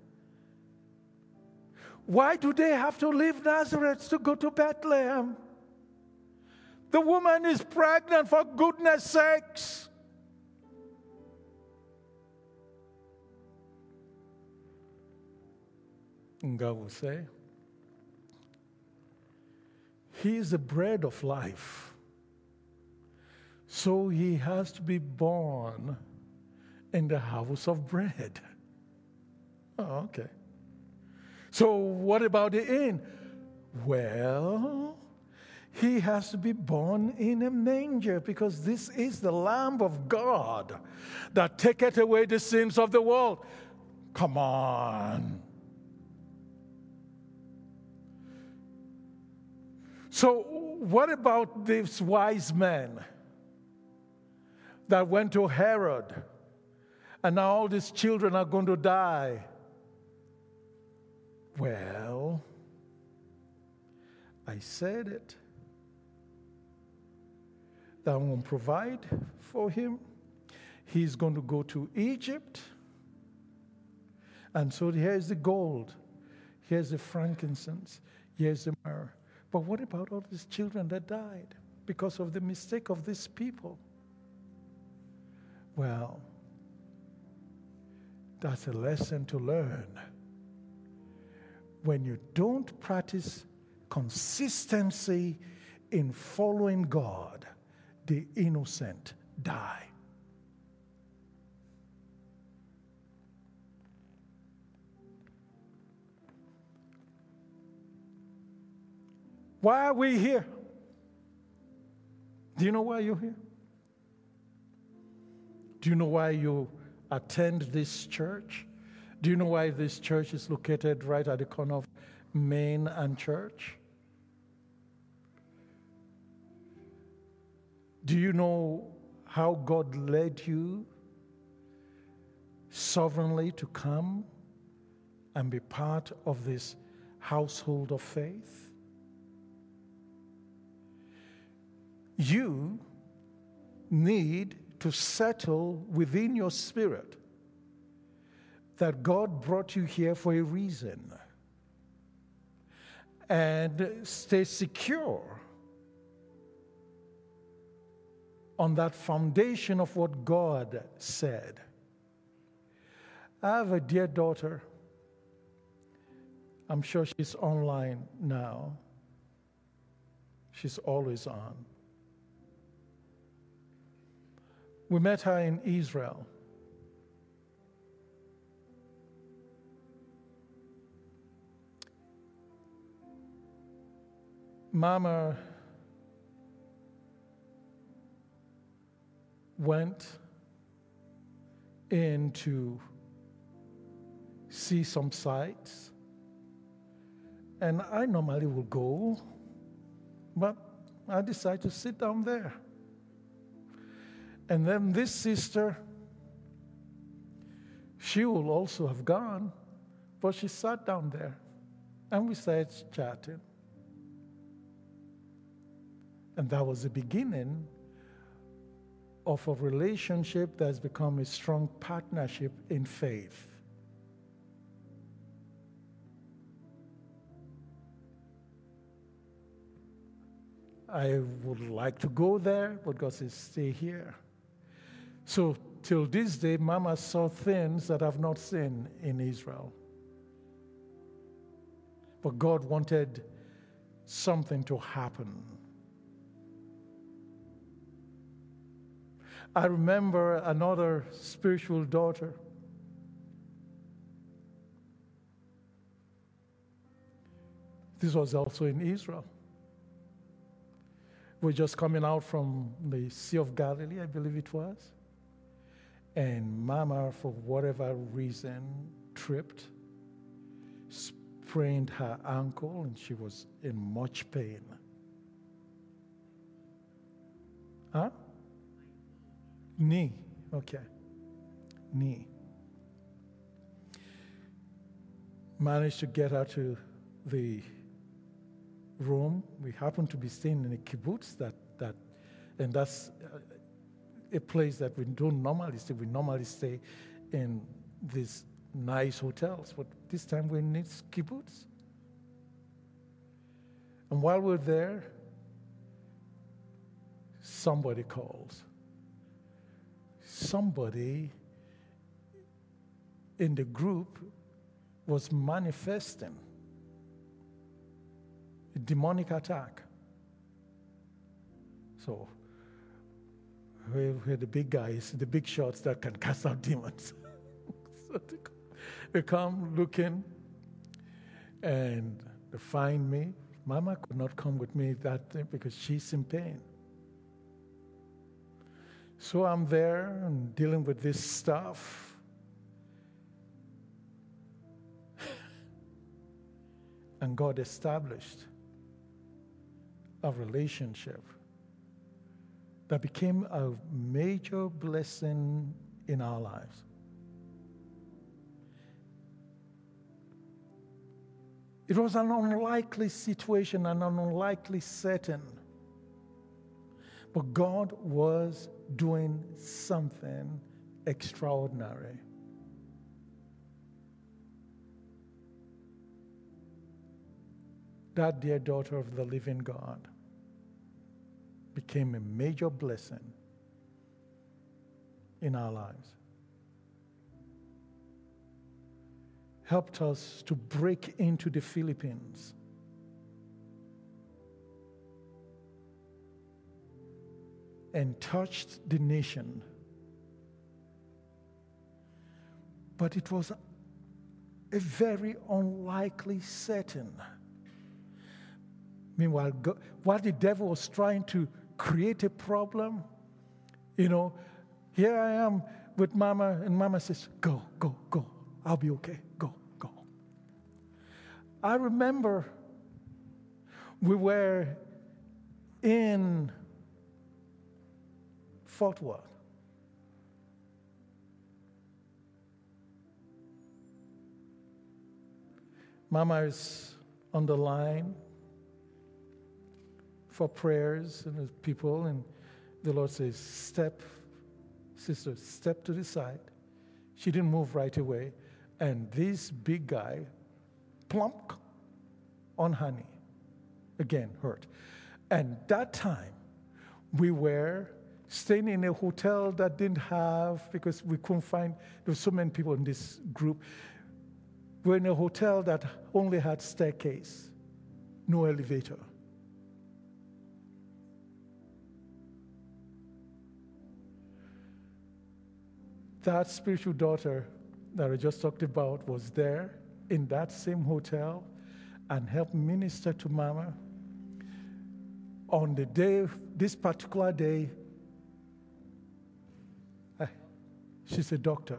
Why do they have to leave Nazareth to go to Bethlehem? The woman is pregnant, for goodness sakes. And God will say, He is the bread of life. So He has to be born in the house of bread. Oh, okay. So what about the inn? Well, He has to be born in a manger, because this is the Lamb of God that taketh away the sins of the world. Come on. So what about these wise men that went to Herod, and now all these children are going to die? Well, I said it. That I'm going to provide for him. He's going to go to Egypt. And so here's the gold. Here's the frankincense. Here's the myrrh. But what about all these children that died because of the mistake of these people? Well, that's a lesson to learn. When you don't practice consistency in following God, the innocent die. Why are we here? Do you know why you're here? Do you know why you attend this church? Do you know why this church is located right at the corner of Main and Church? Do you know how God led you sovereignly to come and be part of this household of faith? You need to settle within your spirit that God brought you here for a reason, and stay secure on that foundation of what God said. I have a dear daughter. I'm sure she's online now. She's always on. We met her in Israel. Mama went in to see some sights, and I normally will go, but I decided to sit down there. And then this sister, she will also have gone, but she sat down there, and we started chatting. And that was the beginning of a relationship that's become a strong partnership in faith. I would like to go there, but God says, stay here. So till this day, Mama saw things that I've not seen in Israel. But God wanted something to happen. I remember another spiritual daughter. This was also in Israel. We're just coming out from the Sea of Galilee, I believe it was. And Mama, for whatever reason, tripped, sprained her ankle, and she was in much pain. Huh? Knee. Okay. Knee. Managed to get her to the room. We happened to be staying in a kibbutz, that, that, and that's uh, a place that we don't normally stay. We normally stay in these nice hotels, but this time we're in this kibbutz. And while we're there, somebody calls. Somebody in the group was manifesting a demonic attack. So we're, we're the big guys, the big shots that can cast out demons. So they come, they come looking, and they find me. Mama could not come with me that day because she's in pain. So I'm there and dealing with this stuff. And God established a relationship that became a major blessing in our lives. It was an unlikely situation, an unlikely setting. But God was doing something extraordinary. That dear daughter of the living God became a major blessing in our lives. Helped us to break into the Philippines. And touched the nation. But it was a very unlikely setting. Meanwhile, God, while the devil was trying to create a problem, you know, here I am with Mama, and Mama says, go, go, go. I'll be okay. Go, go. I remember we were in Fort Worth. Mama is on the line for prayers and people, and the Lord says, step, sister, step to the side. She didn't move right away, and this big guy plump on her knee. Again, hurt. And that time, we were staying in a hotel that didn't have, because we couldn't find, there were so many people in this group. We were in a hotel that only had staircase, no elevator. That spiritual daughter that I just talked about was there in that same hotel and helped minister to Mama. On the day, this particular day, I, she's a doctor.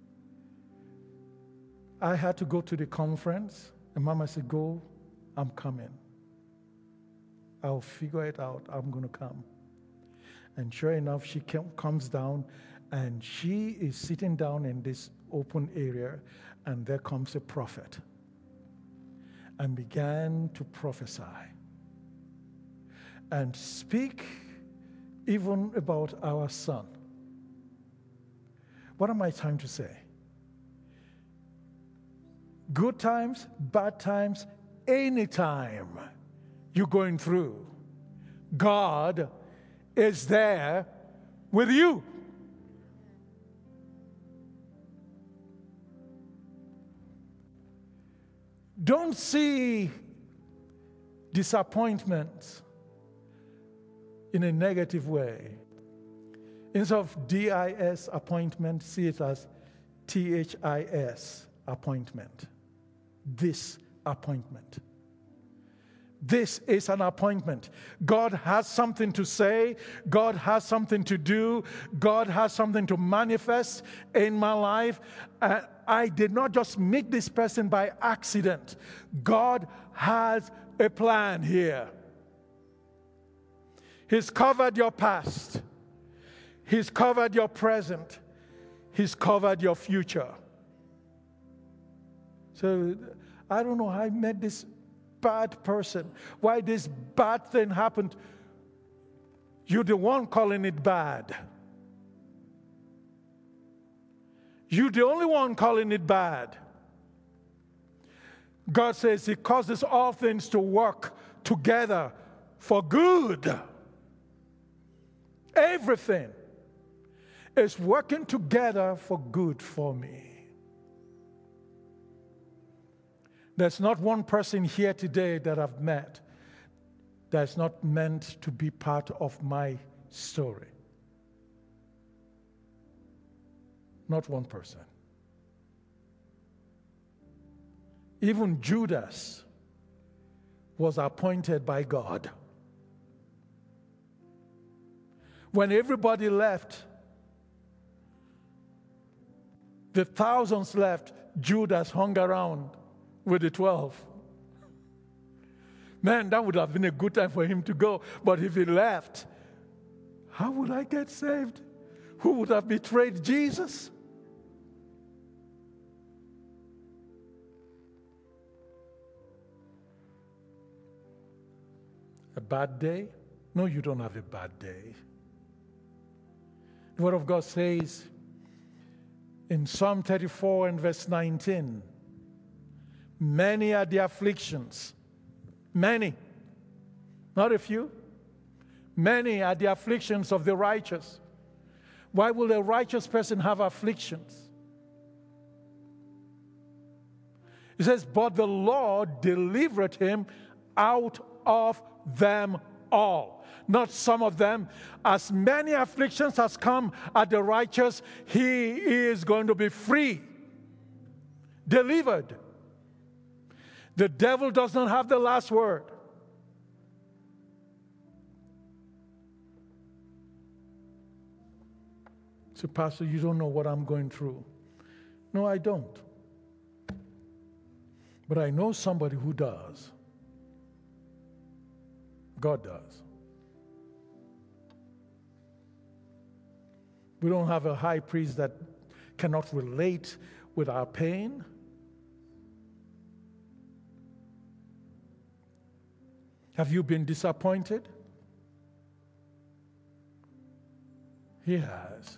I had to go to the conference, and Mama said, go, I'm coming. I'll figure it out, I'm going to come. And sure enough, she came, comes down, and she is sitting down in this open area, and there comes a prophet and began to prophesy. and speak even about our son. What am I trying to say? Good times, bad times, anytime you're going through, God is there with you. Don't see disappointment in a negative way. Instead of D I S appointment, see it as T H I S appointment. This appointment. This is an appointment. God has something to say. God has something to do. God has something to manifest in my life. Uh, I did not just meet this person by accident. God has a plan here. He's covered your past. He's covered your present. He's covered your future. So I don't know how I met this bad person, why this bad thing happened. You're the one calling it bad. You're the only one calling it bad. God says He causes all things to work together for good. Everything is working together for good for me. There's not one person here today that I've met that's not meant to be part of my story. Not one person. Even Judas was appointed by God. When everybody left, the thousands left, Judas hung around with the twelve. Man, that would have been a good time for him to go. But if he left, how would I get saved? Who would have betrayed Jesus? A bad day? No, you don't have a bad day. The Word of God says in Psalm thirty-four and verse nineteen, many are the afflictions. Many. Not a few. Many are the afflictions of the righteous. Why will a righteous person have afflictions? It says, but the Lord delivered him out of them all. Not some of them. As many afflictions as come at the righteous, he is going to be free. Delivered. The devil does not have the last word. So, Pastor, you don't know what I'm going through. No, I don't. But I know somebody who does. God does. We don't have a high priest that cannot relate with our pain. Have you been disappointed? He has.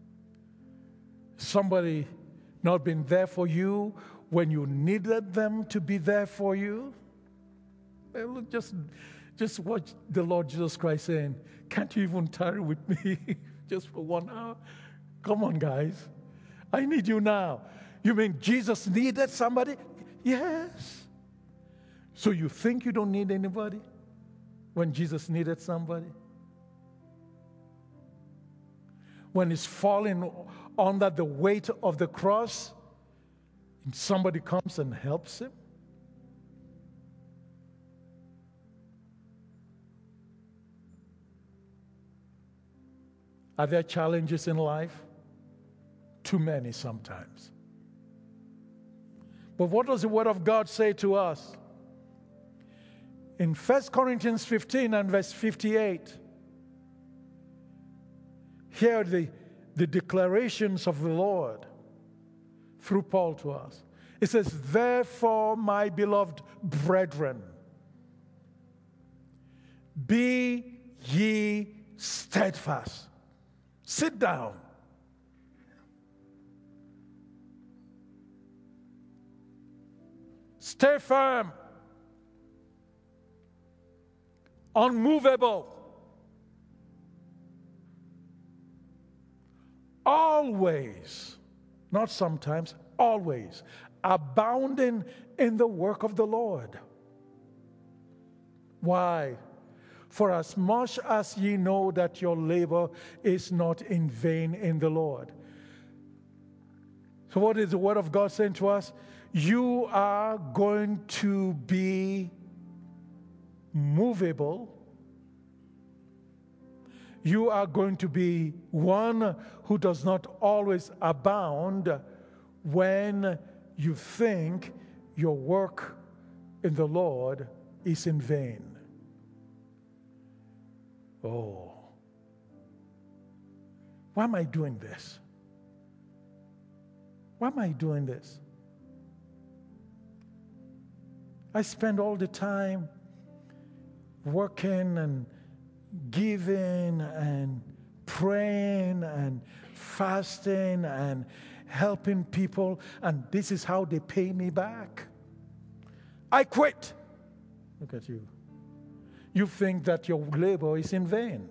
Somebody not been there for you when you needed them to be there for you? Well, just, just watch the Lord Jesus Christ saying, can't you even tarry with me just for one hour? Come on, guys. I need you now. You mean Jesus needed somebody? Yes. So you think you don't need anybody when Jesus needed somebody? When he's falling under the weight of the cross, and somebody comes and helps him? Are there challenges in life? Too many sometimes. But what does the Word of God say to us? In First Corinthians fifteen and verse fifty-eight, here are the, the declarations of the Lord through Paul to us. It says, therefore, my beloved brethren, Be ye steadfast. Sit down. Stay firm. Unmovable. Always, not sometimes, always, abounding in the work of the Lord. Why? For as much as ye know that your labor is not in vain in the Lord. So what is the word of God saying to us? You are going to be movable. You are going to be one who does not always abound when you think your work in the Lord is in vain. Oh, why am I doing this? Why am I doing this? I spend all the time working and giving and praying and fasting and helping people, and this is how they pay me back. I quit. Look at you. You think that your labor is in vain.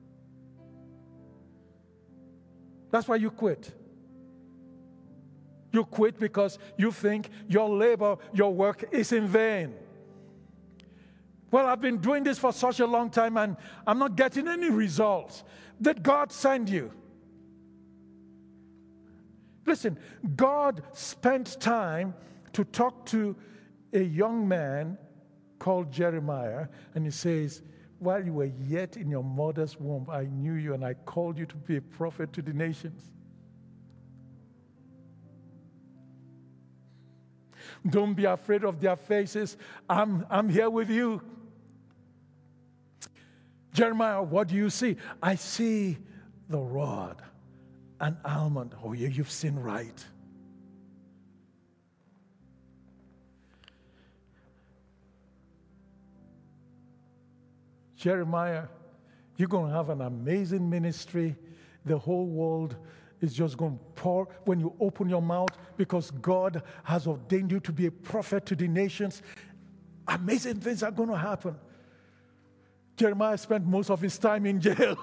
That's why you quit. You quit because you think your labor, your work is in vain. Well, I've been doing this for such a long time and I'm not getting any results. Did God send you? Listen, God spent time to talk to a young man called Jeremiah, and he says, while you were yet in your mother's womb, I knew you and I called you to be a prophet to the nations. Don't be afraid of their faces. I'm, I'm here with you. Jeremiah, what do you see? I see the rod, an almond. Oh, yeah, you've seen right. Jeremiah, you're going to have an amazing ministry. The whole world is just going to pour when you open your mouth because God has ordained you to be a prophet to the nations. Amazing things are going to happen. Jeremiah spent most of his time in jail.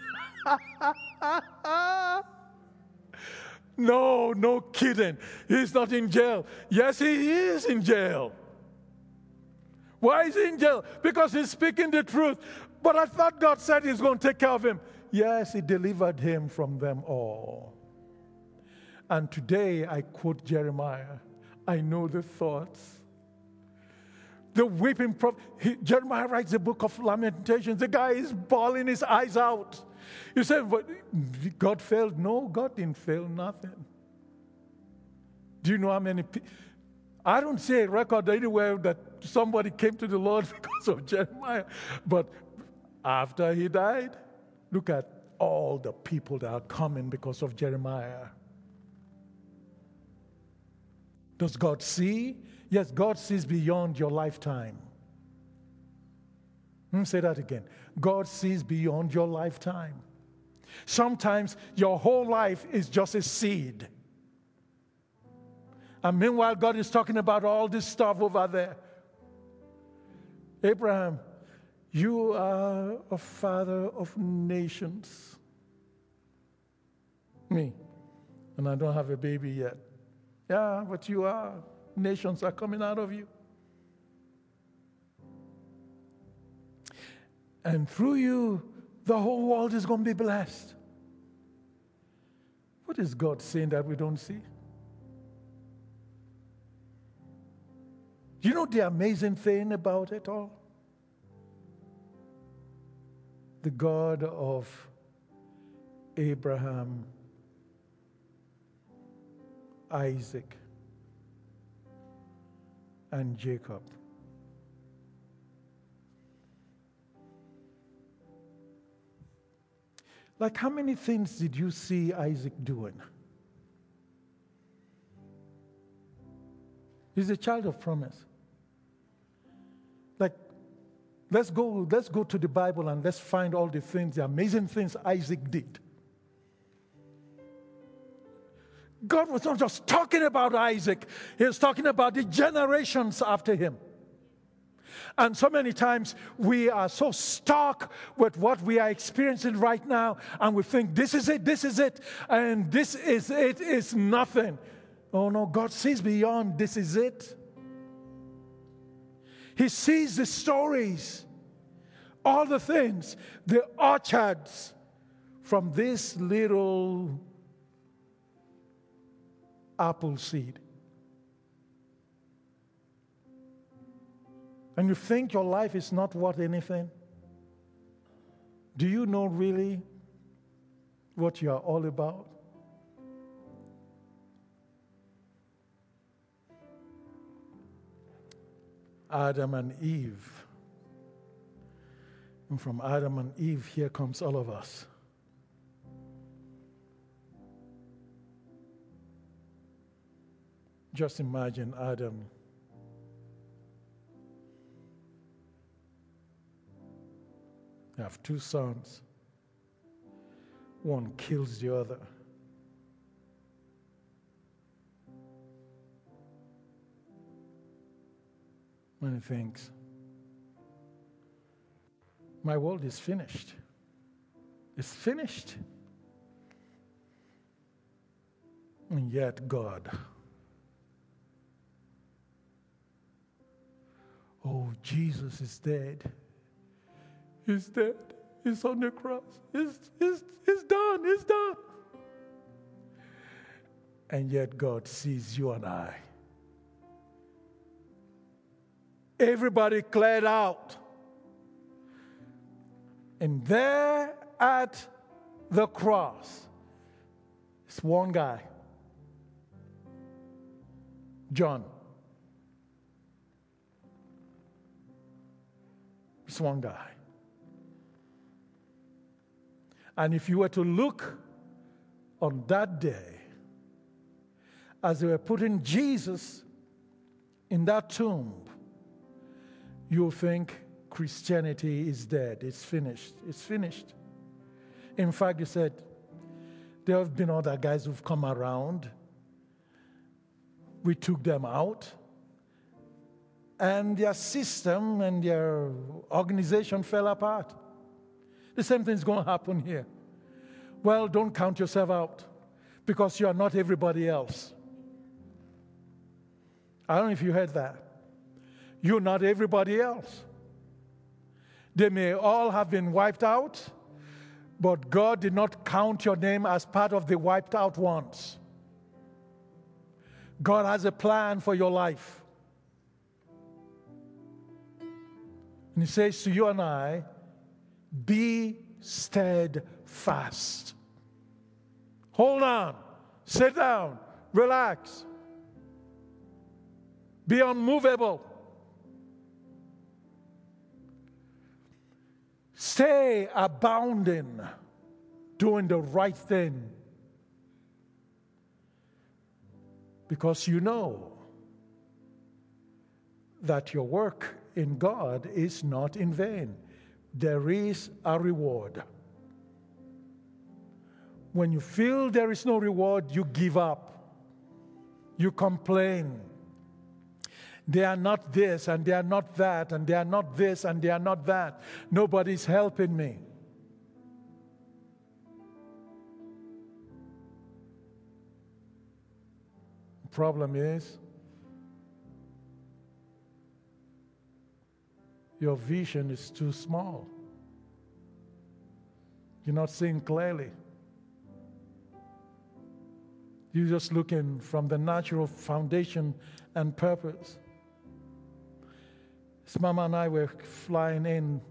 No, no kidding. He's not in jail. Yes, he is in jail. Why is he in jail? Because he's speaking the truth. But I thought God said he's going to take care of him. Yes, he delivered him from them all. And today I quote Jeremiah. I know the thoughts. The weeping prophet. He, Jeremiah writes the book of Lamentations. The guy is bawling his eyes out. You say, but God failed? No, God didn't fail nothing. Do you know how many people? I don't see a record anywhere that somebody came to the Lord because of Jeremiah. But after he died, look at all the people that are coming because of Jeremiah. Does God see? Yes, God sees beyond your lifetime. Let me say that again. God sees beyond your lifetime. Sometimes your whole life is just a seed. And meanwhile, God is talking about all this stuff over there. Abraham, you are a father of nations. Me. And I don't have a baby yet. Yeah, but you are. Nations are coming out of you. And through you, the whole world is going to be blessed. What is God saying that we don't see? You know the amazing thing about it all? The God of Abraham, Isaac, and Jacob. Like, how many things did you see Isaac doing? He's a child of promise. Like, Let's go, let's go to the Bible and let's find all the things, the amazing things Isaac did. God was not just talking about Isaac, He was talking about the generations after him. And so many times we are so stuck with what we are experiencing right now, and we think this is it, this is it, and this is it is nothing. Oh no, God sees beyond this is it. He sees the stories, all the things, the orchards from this little apple seed. And you think your life is not worth anything? Do you know really what you are all about? Adam and Eve. And from Adam and Eve, here comes all of us. Just imagine Adam. I have two sons. One kills the other. Many things. My world is finished. It's finished. And yet God. Oh, Jesus is dead. He's dead. He's on the cross. He's, he's, he's done. He's done. And yet God sees you and I. Everybody cleared out. And there at the cross, it's one guy, John. It's one guy. And if you were to look on that day, as they were putting Jesus in that tomb, you'll think Christianity is dead. It's finished. It's finished. In fact, you said, there have been other guys who've come around. We took them out. And their system and their organization fell apart. The same thing is going to happen here. Well, don't count yourself out, because you are not everybody else. I don't know if you heard that. You're not everybody else. They may all have been wiped out, but God did not count your name as part of the wiped out ones. God has a plan for your life. And He says to you and I, be steadfast. Hold on. Sit down. Relax. Be unmovable. Stay abounding, doing the right thing. Because you know that your work in God is not in vain. There is a reward. When you feel there is no reward, you give up. You complain. They are not this, and they are not that, and they are not this, and they are not that. Nobody's helping me. The problem is, your vision is too small. You're not seeing clearly. You're just looking from the natural foundation and purpose. As Mama and I were flying in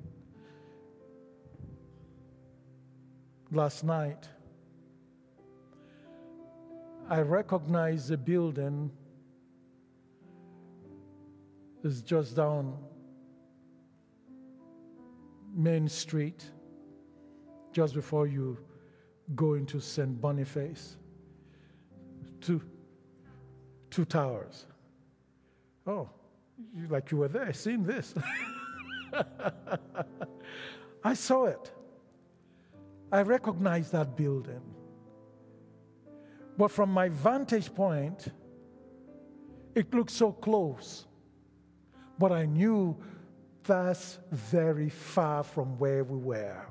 last night, I recognized the building is just down Main Street, just before you go into Saint Boniface. Two, two towers. Oh, you, like you were there, seeing this. I saw it. I recognized that building. But from my vantage point, it looked so close. But I knew that's very far from where we were.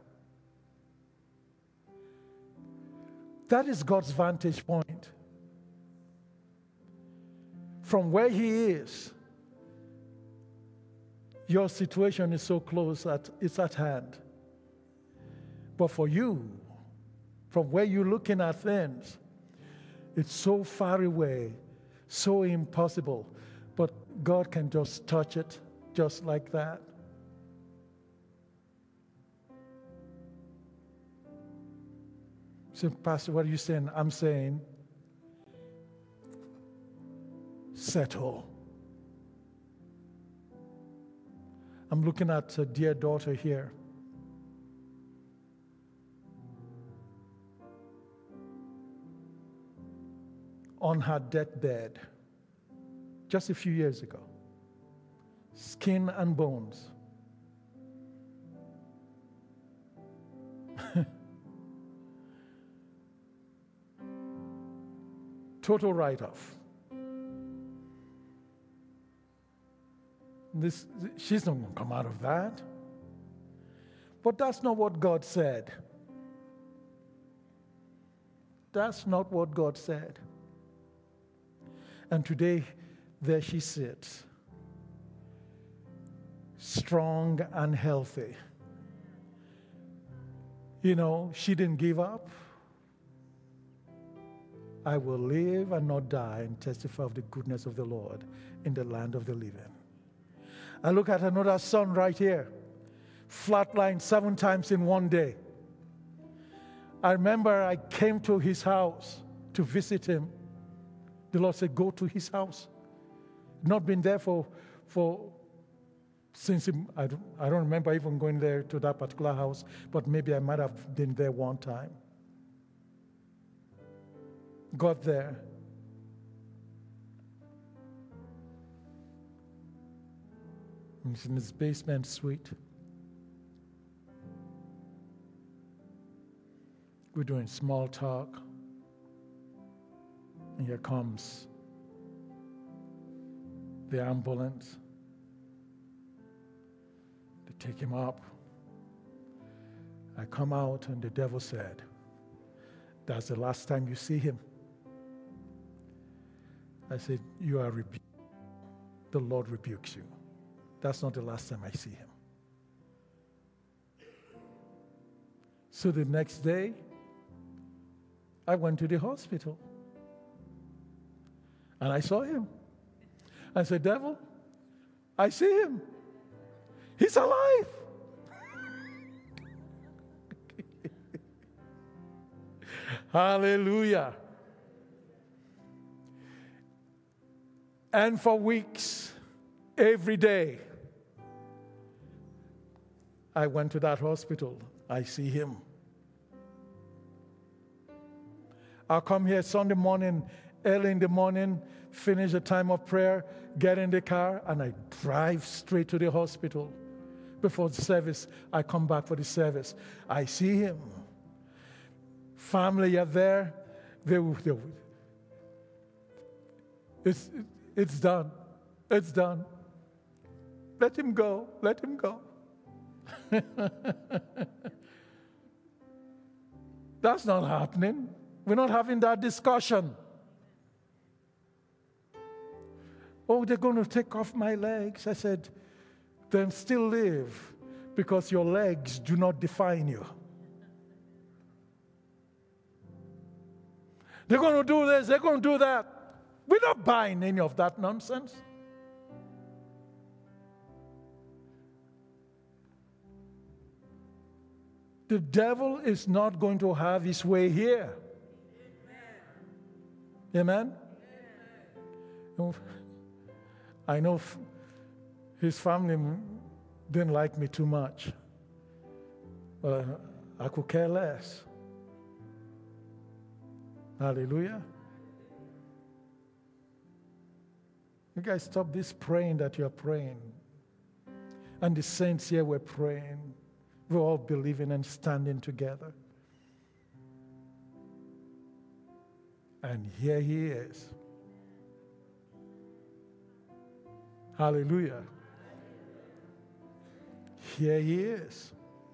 That is God's vantage point. From where He is, your situation is so close that it's at hand. But for you, from where you're looking at things, it's so far away, so impossible. But God can just touch it just like that. So, Pastor, what are you saying? I'm saying, settle. I'm looking at a dear daughter here. On her deathbed, just a few years ago. Skin and bones. Total write-off. This, she's not going to come out of that. But that's not what God said. That's not what God said. And today, there she sits, strong and healthy. You know, she didn't give up. I will live and not die and testify of the goodness of the Lord in the land of the living. I look at another son right here, flatlined seven times in one day. I remember I came to his house to visit him. The Lord said, go to his house. Not been there for, for since he, I, don't, I don't remember even going there to that particular house, but maybe I might have been there one time. Got there. He's in his basement suite. We're doing small talk. And here comes the ambulance. They take him up. I come out and the devil said, that's the last time you see him. I said, you are rebuked. The Lord rebukes you. That's not the last time I see him. So the next day, I went to the hospital. And I saw him. I said, devil, I see him. He's alive. Hallelujah. And for weeks, every day, I went to that hospital. I see him. I'll come here Sunday morning, early in the morning, finish the time of prayer, get in the car, and I drive straight to the hospital. Before the service, I come back for the service. I see him. Family are there. They, they, it's, it's done. It's done. Let him go. Let him go. That's not happening. We're not having that discussion. Oh, they're going to take off my legs. I said, then still live, because your legs do not define you. They're going to do this, they're going to do that. We're not buying any of that nonsense. The devil is not going to have his way here. Amen? Amen? I know his family didn't like me too much, but I could care less. Hallelujah. You guys stop this praying that you're praying. And the saints here were praying. We're all believing and standing together. And here he is. Hallelujah. Here he is.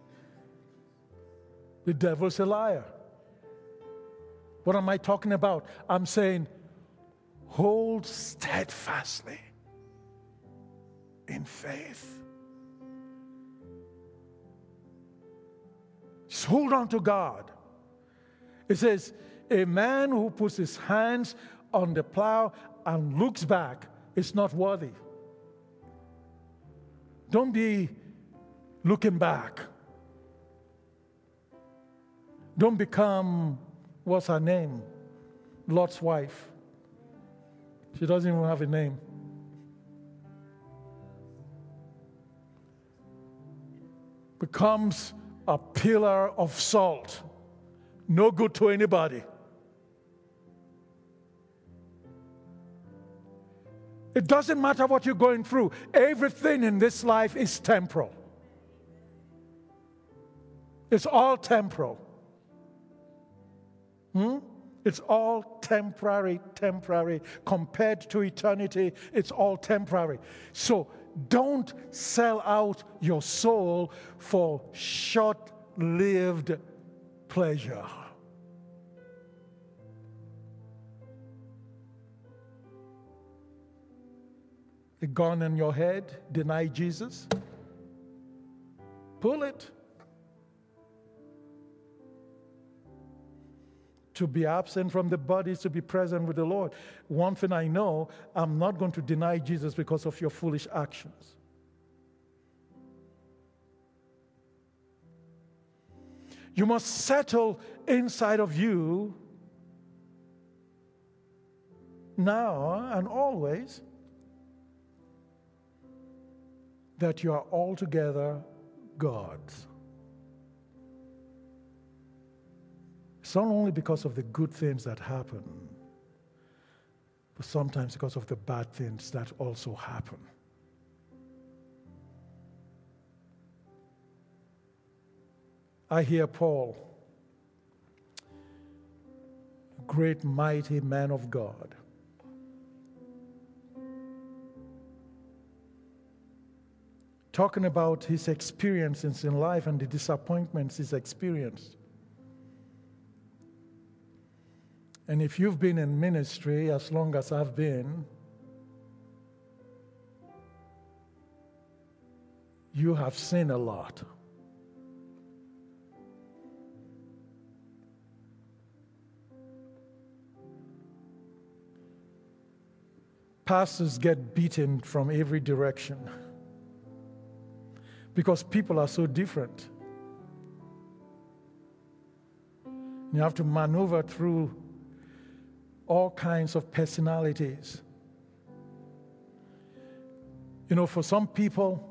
The devil's a liar. What am I talking about? I'm saying, hold steadfastly in faith. Just hold on to God. It says, a man who puts his hands on the plow and looks back is not worthy. Don't be looking back. Don't become, what's her name? Lot's wife. She doesn't even have a name. Becomes a pillar of salt. No good to anybody. It doesn't matter what you're going through. Everything in this life is temporal. It's all temporal. Hmm? It's all temporary, temporary. Compared to eternity, it's all temporary. So don't sell out your soul for short-lived pleasure. A gun in your head, deny Jesus? Pull it. To be absent from the body is to be present with the Lord. One thing I know, I'm not going to deny Jesus because of your foolish actions. You must settle inside of you now and always that you are altogether God's. It's not only because of the good things that happen, but sometimes because of the bad things that also happen. I hear Paul, a great mighty man of God, talking about his experiences in life and the disappointments he's experienced. And if you've been in ministry as long as I've been, you have seen a lot. Pastors get beaten from every direction because people are so different. You have to maneuver through all kinds of personalities. You know, for some people,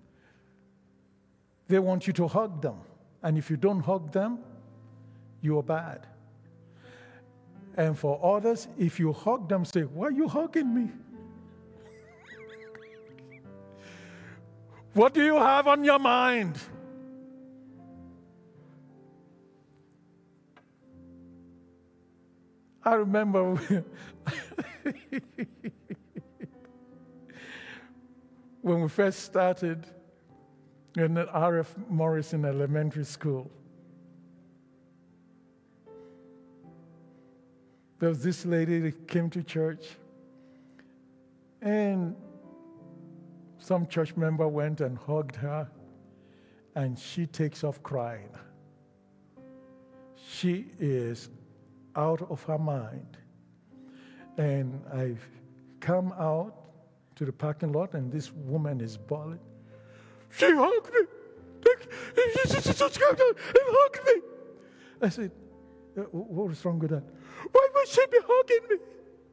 they want you to hug them. And if you don't hug them, you are bad. And for others, if you hug them, say, why are you hugging me? What do you have on your mind? I remember when we first started in the R F Morrison Elementary School. There was this lady that came to church, and some church member went and hugged her, and she takes off crying. She is out of her mind. And I've come out to the parking lot, and this woman is bawling. She hugged me. She hugged me. I said, what was wrong with that? Why would she be hugging me?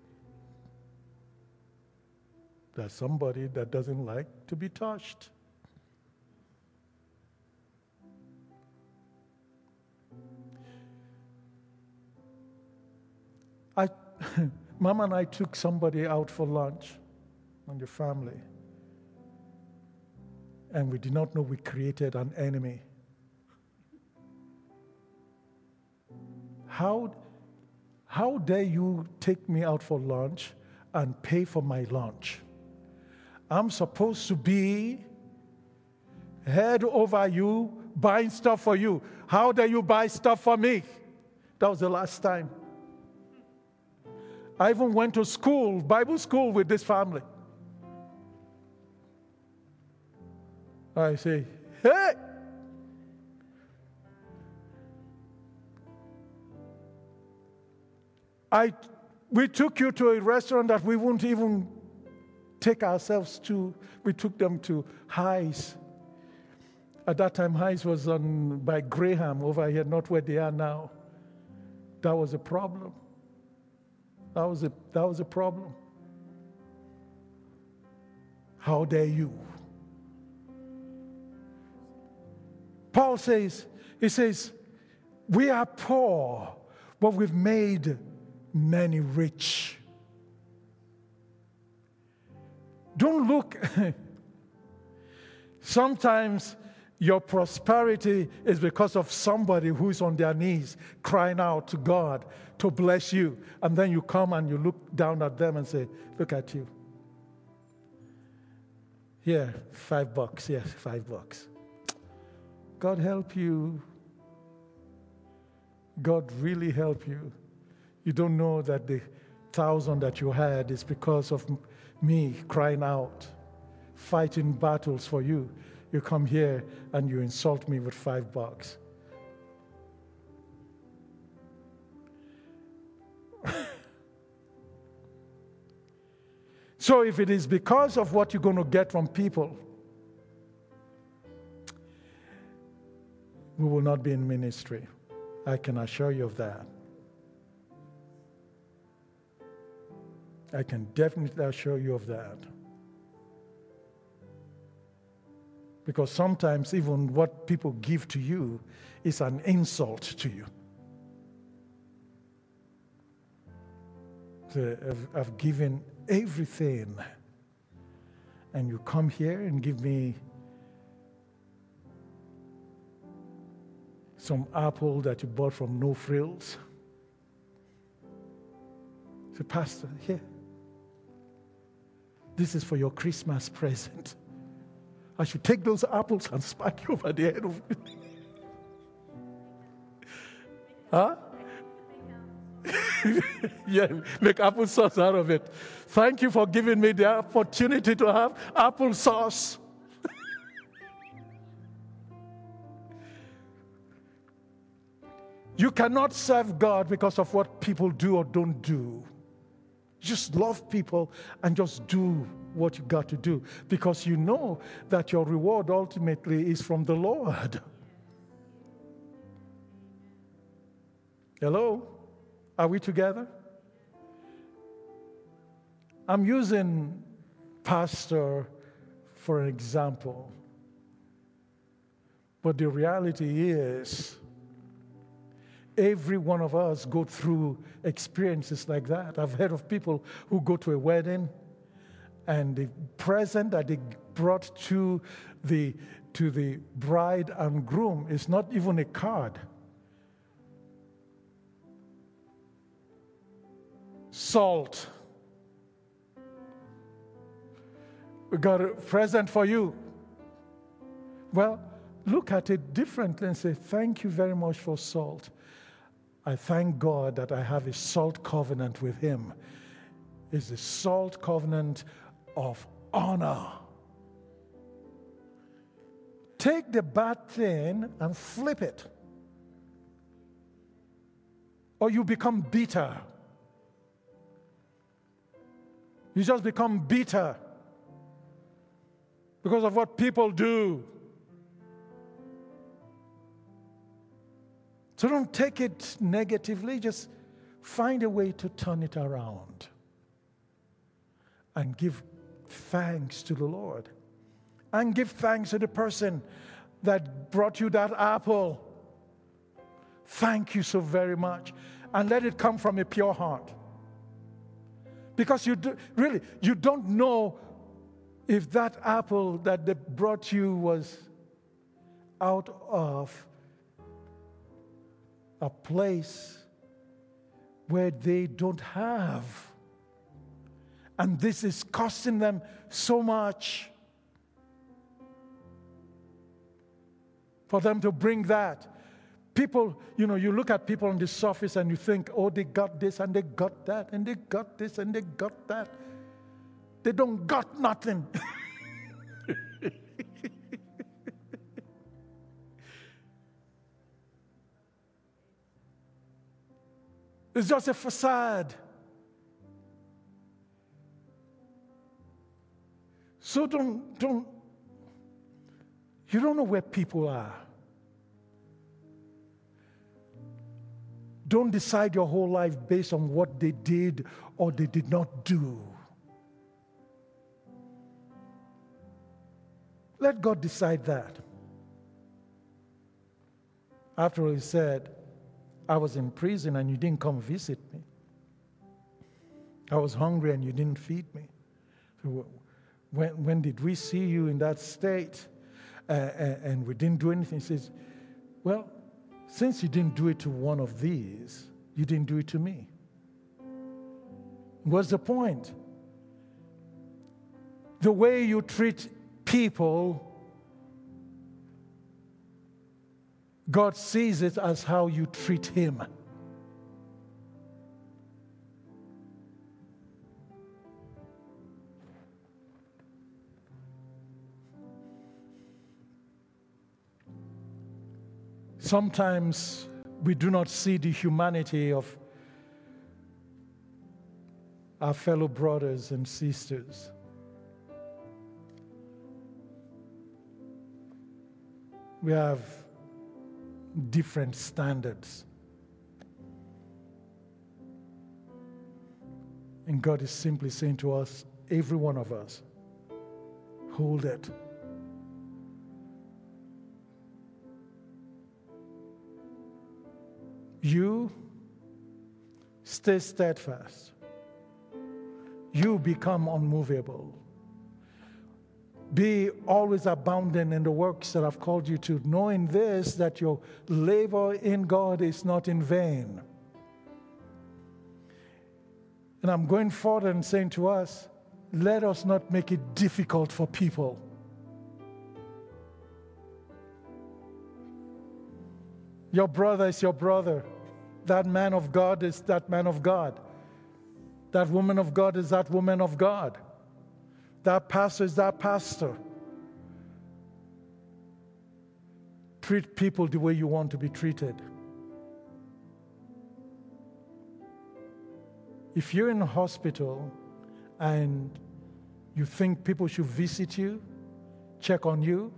There's somebody that doesn't like to be touched. I, Mama and I took somebody out for lunch and the family. and we did not know we created an enemy. How, how dare you take me out for lunch and pay for my lunch? I'm supposed to be head over you, buying stuff for you. How dare you buy stuff for me? That was the last time. I even went to school, Bible school with this family. I say, hey! I, we took you to a restaurant that we wouldn't even take ourselves to. We took them to Highs. At that time, Highs was on by Graham over here, not where they are now. That was a problem. That was a, that was a problem. How dare you? Paul says, he says, we are poor, but we've made many rich. Don't look. Sometimes your prosperity is because of somebody who's on their knees crying out to God to bless you. And then you come and you look down at them and say, look at you. Here, five bucks. Yes, five bucks. God help you. God really help you. You don't know that the thousand that you had is because of me crying out, fighting battles for you. You come here and you insult me with five bucks. So if it is because of what you're going to get from people, we will not be in ministry. I can assure you of that. I can definitely assure you of that. Because sometimes even what people give to you is an insult to you. So I've, I've given everything, and you come here and give me some apple that you bought from No Frills. Say, Pastor, here. This is for your Christmas present. I should take those apples and smack you over the head of it. Huh? Yeah, make applesauce out of it. Thank you for giving me the opportunity to have applesauce. You cannot serve God because of what people do or don't do. Just love people and just do what you got to do, because you know that your reward ultimately is from the Lord. Hello? Are we together? I'm using pastor for an example. But the reality is, every one of us go through experiences like that. I've heard of people who go to a wedding, and the present that they brought to the, to the bride and groom is not even a card. Salt. We got a present for you. Well, look at it differently and say, thank you very much for salt. I thank God that I have a salt covenant with Him. It's a salt covenant of honor. Take the bad thing and flip it, or you become bitter. You just become bitter because of what people do. So don't take it negatively. Just find a way to turn it around and give thanks to the Lord. And give thanks to the person that brought you that apple. Thank you so very much. And let it come from a pure heart. Because you do, really, you don't know If that apple that they brought you was out of a place where they don't have, and this is costing them so much for them to bring that. People, you know, you look at people on the surface and you think, oh, they got this and they got that and they got this and they got that. They don't got nothing. It's just a facade. So don't, don't, you don't know where people are. Don't decide your whole life based on what they did or they did not do. Let God decide that. After all, he said, I was in prison and you didn't come visit me. I was hungry and you didn't feed me. So when, when did we see you in that state uh, and we didn't do anything? He says, well, since you didn't do it to one of these, you didn't do it to me. What's the point? The way you treat people, God sees it as how you treat Him. Sometimes we do not see the humanity of our fellow brothers and sisters. We have different standards. And God is simply saying to us, every one of us, hold it. You stay steadfast. You become unmovable. Be always abounding in the works that I've called you to, knowing this, that your labor in God is not in vain. And I'm going forward and saying to us, let us not make it difficult for people. Your brother is your brother. That man of God is that man of God. That woman of God is that woman of God. That pastor is that pastor. Treat people the way you want to be treated. If you're in a hospital and you think people should visit you, check on you,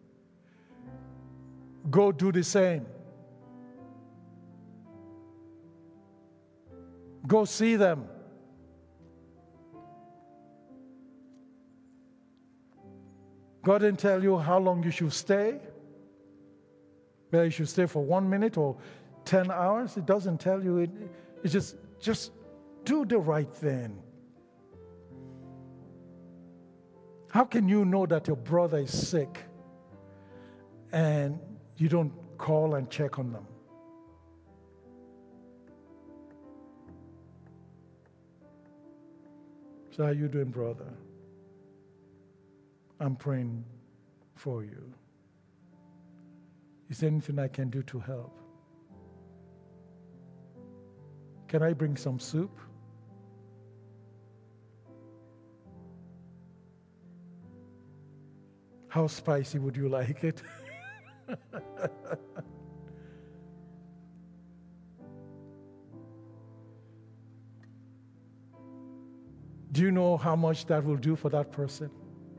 go do the same. Go see them. God didn't tell you how long you should stay, whether you should stay for one minute or ten hours. It doesn't tell you. It, it's just, just do the right thing. How can you know that your brother is sick and you don't call and check on them? So how are you doing, brother? I'm praying for you. Is there anything I can do to help? Can I bring some soup? How spicy would you like it? Do you know how much that will do for that person?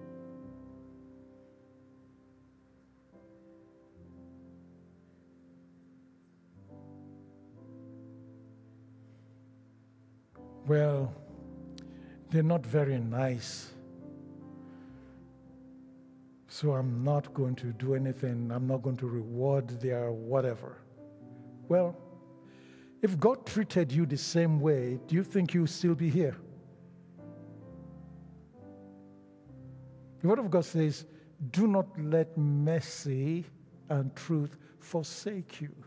Well, they're not very nice. So I'm not going to do anything. I'm not going to reward their whatever. Well, if God treated you the same way, do you think you'll still be here? The Word of God says, do not let mercy and truth forsake you.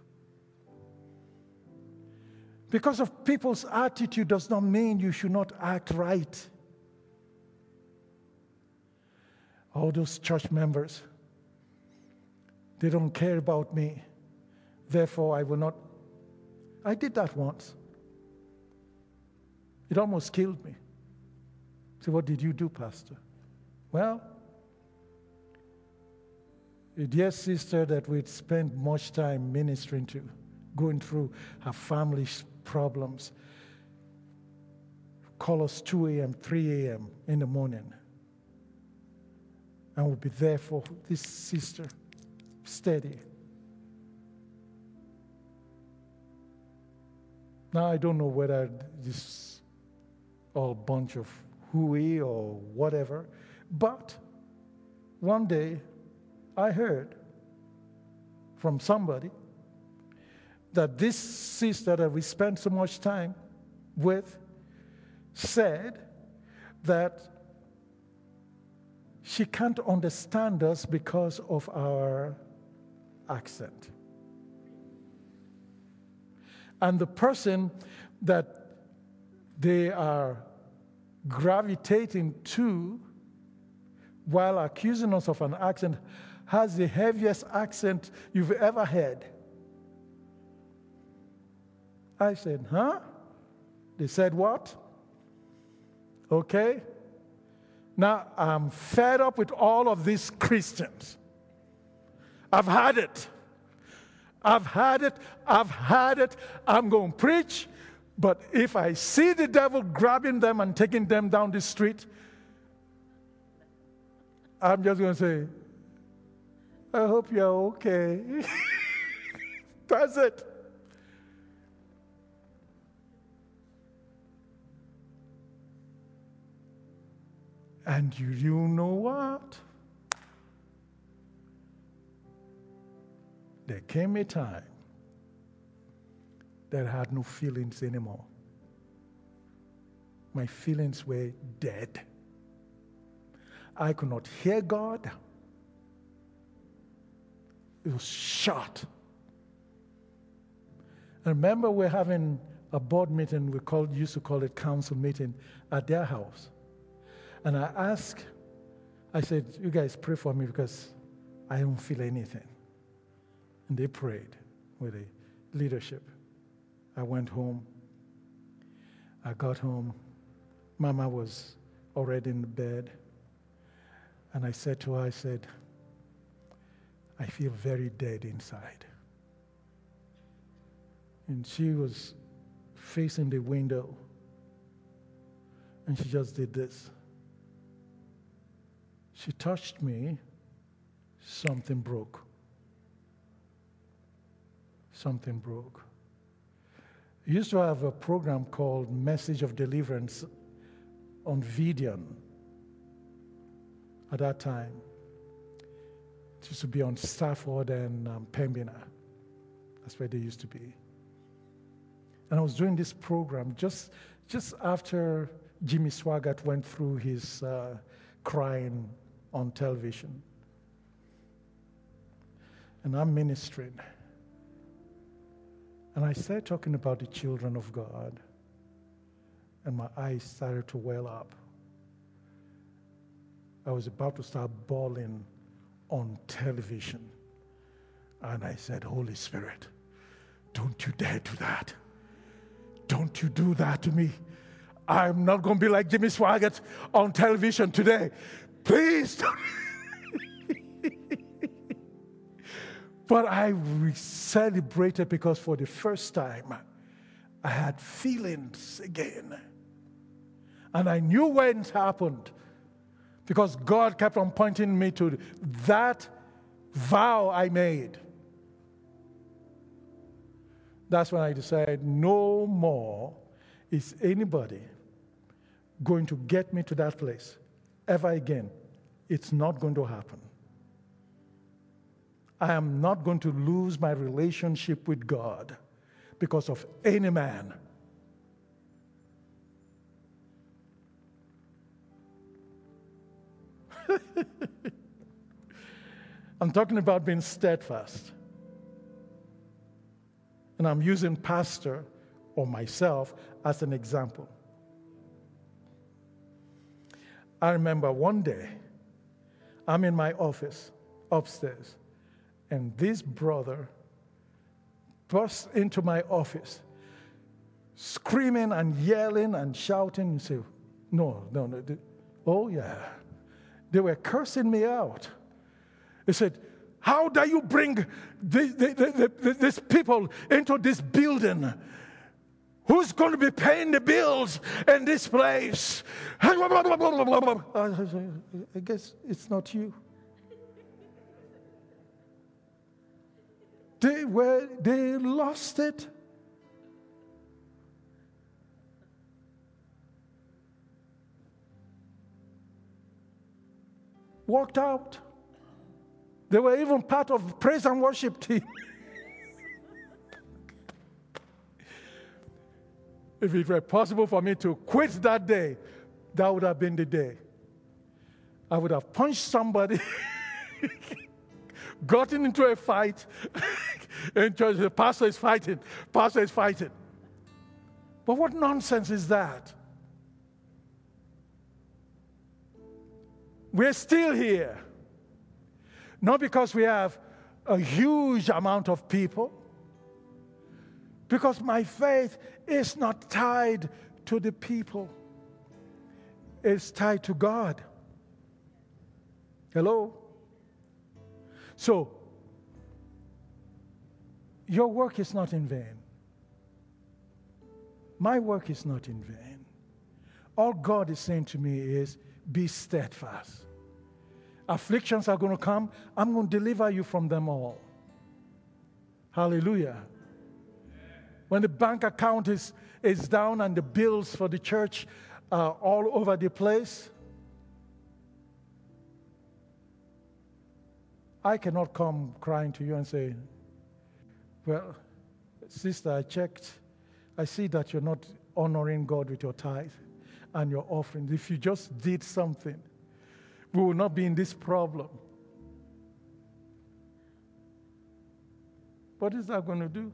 Because of people's attitude does not mean you should not act right. All those church members, they don't care about me. Therefore, I will not. I did that once. It almost killed me. So what did you do, Pastor? Well, a dear sister that we'd spent much time ministering to, going through her family's problems, call us two a.m., three a.m. in the morning. And we'll be there for this sister, steady. Now, I don't know whether this all bunch of hooey or whatever, but one day I heard from somebody that this sister that we spent so much time with said that she can't understand us because of our accent. And the person that they are gravitating to while accusing us of an accent has the heaviest accent you've ever heard. I said, huh? They said what? Okay. Now, I'm fed up with all of these Christians. I've had it. I've had it. I've had it. I'm going to preach. But if I see the devil grabbing them and taking them down the street, I'm just going to say, I hope you're okay. That's it. And you, you know what? There came a time that I had no feelings anymore. My feelings were dead. I could not hear God. It was shut. I remember we're having a board meeting, we called, used to call it council meeting, at their house. And I asked, I said, you guys pray for me because I don't feel anything. And they prayed with the leadership. I went home. I got home. Mama was already in the bed. And I said to her, I said, I feel very dead inside. And she was facing the window. And she just did this. She touched me, something broke. Something broke. We used to have a program called Message of Deliverance on Vidian at that time. It used to be on Stafford and um, Pembina. That's where they used to be. And I was doing this program just, just after Jimmy Swaggart went through his uh, crying on television. And I'm ministering. And I started talking about the children of God. And my eyes started to well up. I was about to start bawling on television. And I said, Holy Spirit, don't you dare do that. Don't you do that to me. I'm not going to be like Jimmy Swaggart on television today. Please don't. But I celebrated because for the first time, I had feelings again. And I knew when it happened because God kept on pointing me to that vow I made. That's when I decided no more is anybody going to get me to that place ever again. It's not going to happen. I am not going to lose my relationship with God because of any man. I'm talking about being steadfast. And I'm using pastor or myself as an example. I remember one day, I'm in my office upstairs, and this brother burst into my office, screaming and yelling and shouting. You say, no, no, no. They, oh, yeah. They were cursing me out. They said, how dare you bring the, the, the, the, these people into this building? Who's going to be paying the bills in this place? I guess it's not you. They were, they lost it. Walked out. They were even part of praise and worship team. If it were possible for me to quit that day, that would have been the day. I would have punched somebody, gotten into a fight, and the pastor is fighting, pastor is fighting. But what nonsense is that? We're still here. Not because we have a huge amount of people, because my faith is not tied to the people. It's tied to God. Hello? So, your work is not in vain. My work is not in vain. All God is saying to me is, be steadfast. Afflictions are going to come. I'm going to deliver you from them all. Hallelujah. When the bank account is, is down and the bills for the church are all over the place, I cannot come crying to you and say, well, sister, I checked. I see that you're not honoring God with your tithe and your offering. If you just did something, we will not be in this problem. What is that going to do?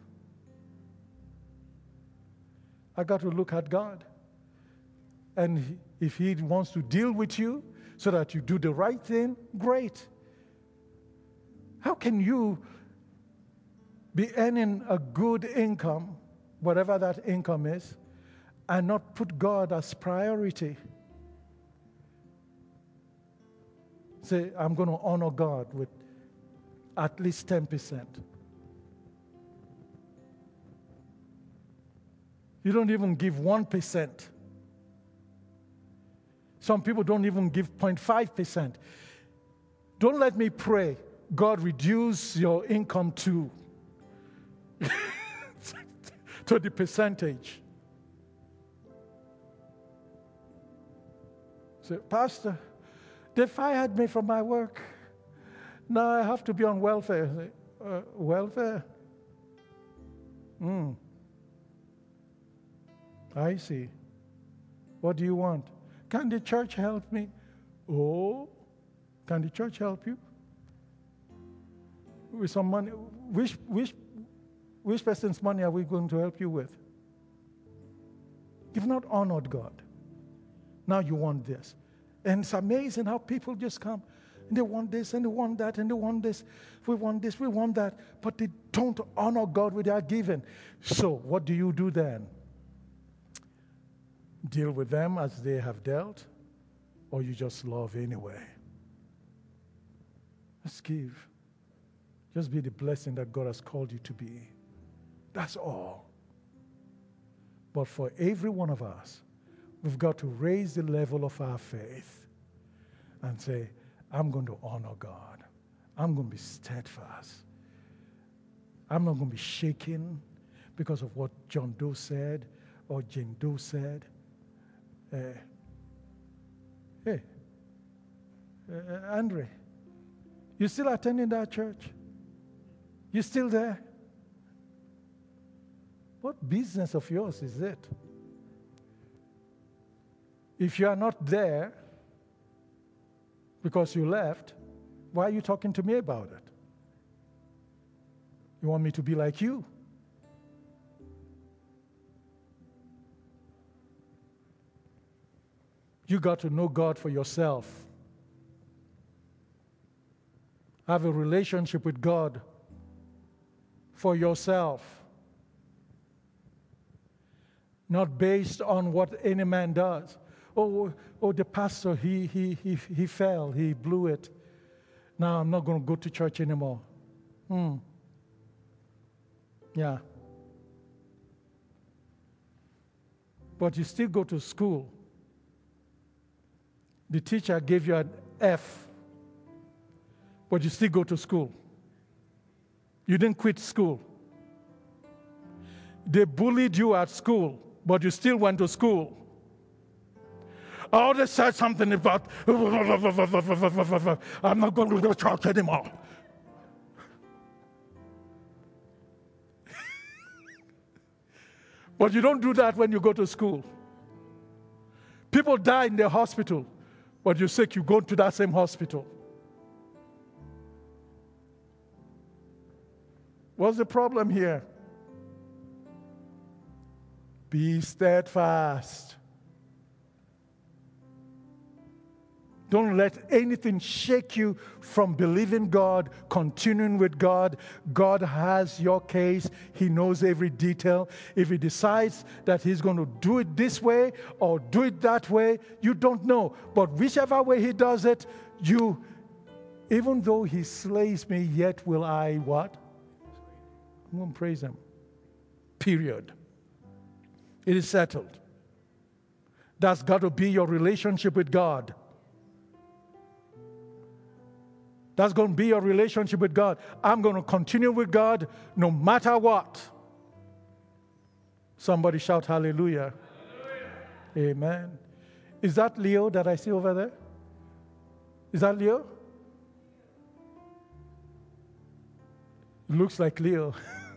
I got to look at God. And if He wants to deal with you so that you do the right thing, great. How can you be earning a good income, whatever that income is, and not put God as priority? Say, I'm going to honor God with at least ten percent. You don't even give one percent. Some people don't even give zero point five percent. Don't let me pray, God, reduce your income to, to the percentage. Say, Pastor, they fired me from my work. Now I have to be on welfare. Say, uh, welfare? Hmm. I see. What do you want? Can the church help me? Oh, can the church help you? With some money. Which, which, which person's money are we going to help you with? You've not honored God. Now you want this. And it's amazing how people just come and they want this and they want that and they want this. We want this, we want that. But they don't honor God with their giving. So what do you do then? Deal with them as they have dealt, or you just love anyway? Just give. Just be the blessing that God has called you to be. That's all. But for every one of us, we've got to raise the level of our faith and say, I'm going to honor God. I'm going to be steadfast. I'm not going to be shaken because of what John Doe said or Jane Doe said. Uh, hey, uh, Andre, you still attending that church? You still there? What business of yours is it? If you are not there, because you left. Why are you talking to me about it? You want me to be like you? You got to know God for yourself. Have a relationship with God for yourself. Not based on what any man does. Oh, oh the pastor, he, he, he, he fell, he blew it. Now I'm not going to go to church anymore. Hmm. Yeah. But you still go to school. The teacher gave you an F, but you still go to school. You didn't quit school. They bullied you at school, but you still went to school. Oh, they said something about, I'm not going to go to church anymore. But you don't do that when you go to school. People die in the hospital, but you're sick, you go to that same hospital. What's the problem here? Be steadfast. Don't let anything shake you from believing God, continuing with God. God has your case. He knows every detail. If He decides that He's going to do it this way or do it that way, you don't know. But whichever way He does it, you, even though He slays me, yet will I what? I'm going to praise Him. Period. It is settled. That's got to be your relationship with God. That's going to be your relationship with God. I'm going to continue with God no matter what. Somebody shout hallelujah. Hallelujah. Amen. Is that Leo that I see over there? Is that Leo? Looks like Leo.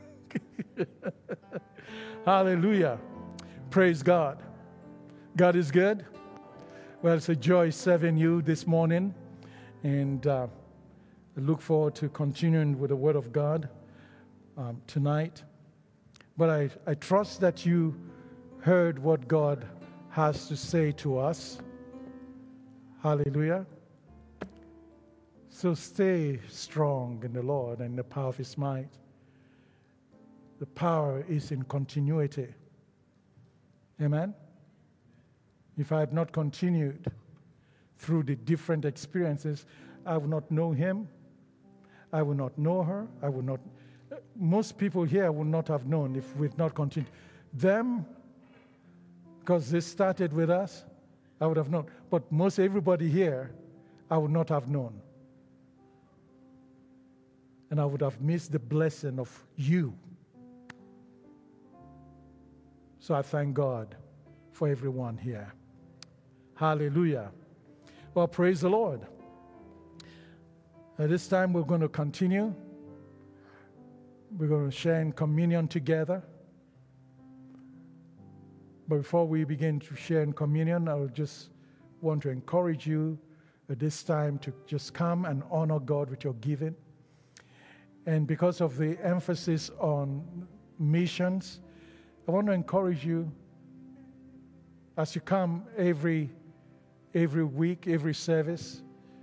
Hallelujah. Praise God. God is good. Well, it's a joy serving you this morning. And uh, I look forward to continuing with the Word of God um, tonight. But I, I trust that you heard what God has to say to us. Hallelujah. So stay strong in the Lord and the power of His might. The power is in continuity. Amen? If I had not continued through the different experiences, I would not know Him. I would not know her. I would not. Most people here would not have known if we'd not continued. Them, because they started with us, I would have known. But most everybody here, I would not have known. And I would have missed the blessing of you. So I thank God for everyone here. Hallelujah. Well, praise the Lord. At this time, we're going to continue. We're going to share in communion together. But before we begin to share in communion, I would just want to encourage you at this time to just come and honor God with your giving. And because of the emphasis on missions, I want to encourage you as you come every every week, every service,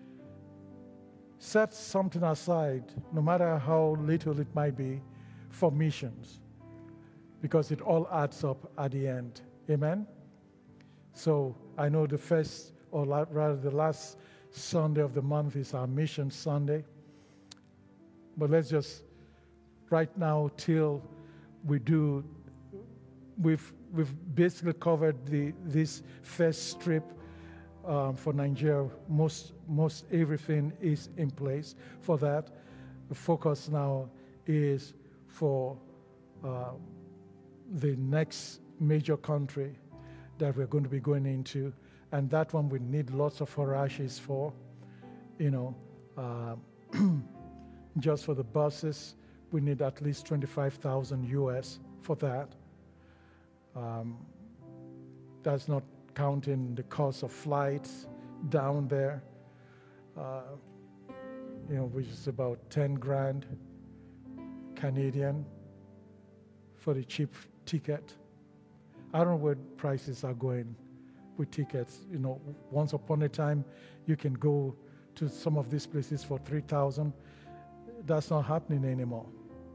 set something aside, no matter how little it might be, for missions, because it all adds up at the end. Amen? So I know the first, or rather the last Sunday of the month is our Mission Sunday. But let's just, right now, till we do, we've we've basically covered the this first strip um, for Nigeria. Most most everything is in place for that. The focus now is for uh, the next major country that we're going to be going into, and that one we need lots of horashes for, you know. Uh, Just for the buses, we need at least twenty-five thousand U S for that. Um, that's not counting the cost of flights down there. uh, you know, which is about ten grand Canadian for the cheap ticket. I don't know where prices are going with tickets. You know, once upon a time, you can go to some of these places for three thousand. That's not happening anymore.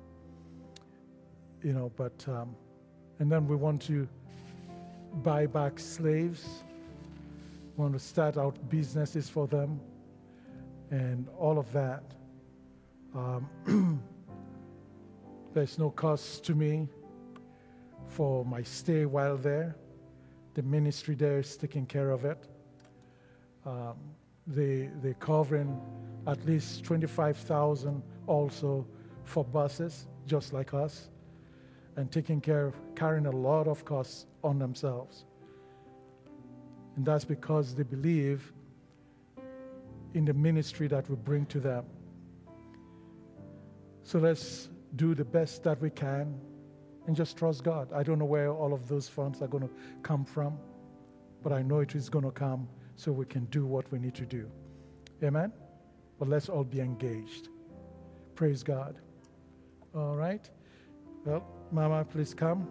You know, but, um, and then we want to buy back slaves, we want to start out businesses for them, and all of that. Um, there's no cost to me for my stay while there. The ministry there is taking care of it. Um, they, they're covering at least twenty-five thousand also for buses, just like us, and taking care of, carrying a lot of costs on themselves. And that's because they believe in the ministry that we bring to them. So let's do the best that we can and just trust God. I don't know where all of those funds are going to come from, but I know it is going to come so we can do what we need to do. Amen? But let's all be engaged. Praise God. All right. Well, Mama, please come.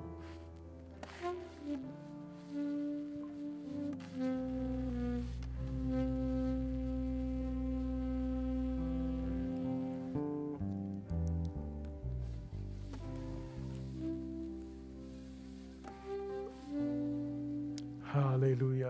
Hallelujah.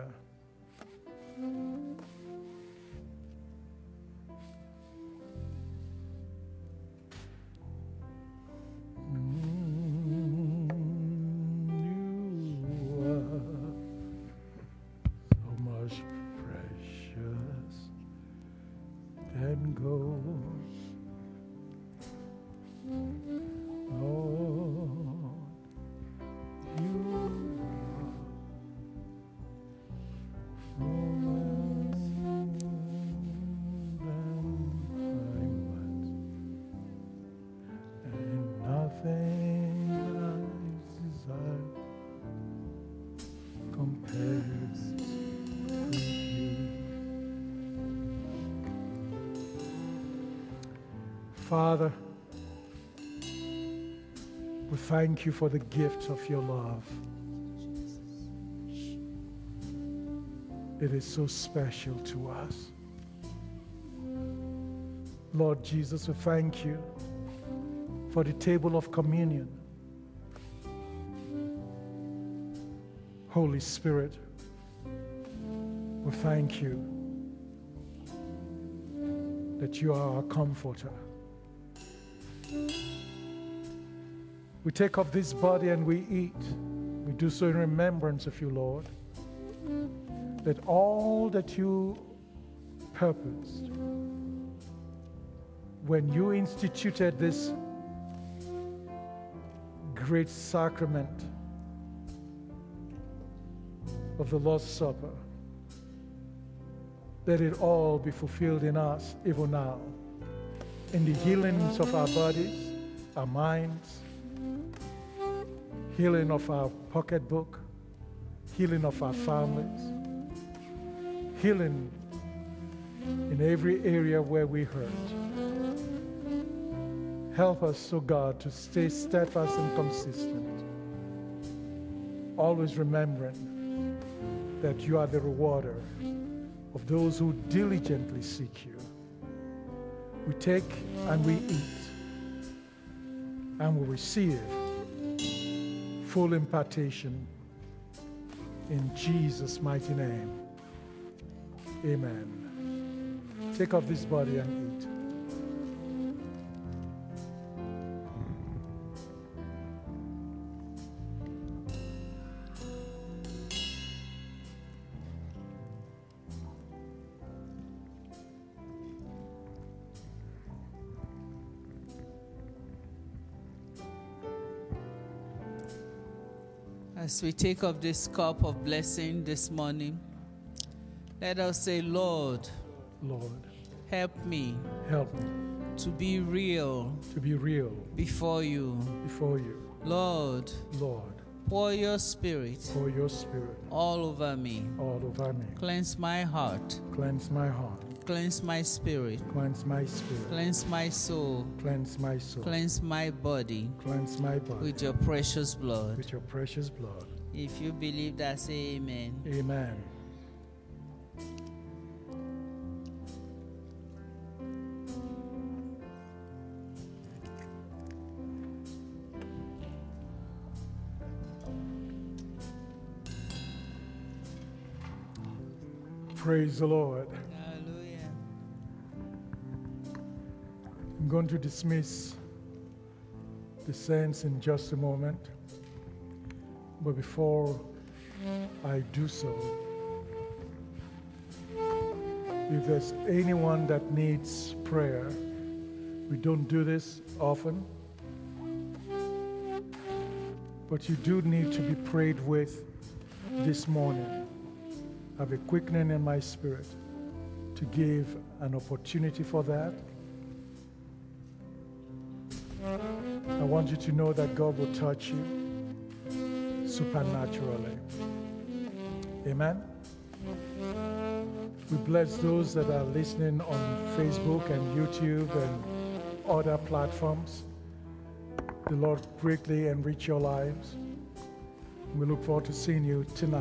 Father, we thank you for the gift of your love. It is so special to us. Lord Jesus, we thank you for the table of communion. Holy Spirit, we thank you that you are our comforter. We take off this body and we eat. We do so in remembrance of you, Lord, that all that you purposed when you instituted this great sacrament of the Lord's Supper, let it all be fulfilled in us even now, in the healings of our bodies, our minds, healing of our pocketbook, healing of our families, healing in every area where we hurt. Help us, O God, to stay steadfast and consistent, always remembering that you are the rewarder of those who diligently seek you. We take and we eat, and we receive full impartation in Jesus' mighty name. Amen. Take off this body and eat. As we take up this cup of blessing this morning, let us say, Lord, Lord, help me help me to be real to be real before you. before you. Lord, Lord, pour your spirit pour your spirit all over me. all over me. Cleanse my heart. Cleanse my heart. Cleanse my spirit. Cleanse my spirit. Cleanse my soul. Cleanse my soul. Cleanse my body. Cleanse my body. With your precious blood. With your precious blood. If you believe that, say amen. Amen. Praise the Lord. Hallelujah. I'm going to dismiss the saints in just a moment. But before I do so, if there's anyone that needs prayer, we don't do this often, but you do need to be prayed with this morning. I have a quickening in my spirit to give an opportunity for that. I want you to know that God will touch you supernaturally. Amen. We bless those that are listening on Facebook and YouTube and other platforms. The Lord greatly enrich your lives. We look forward to seeing you tonight.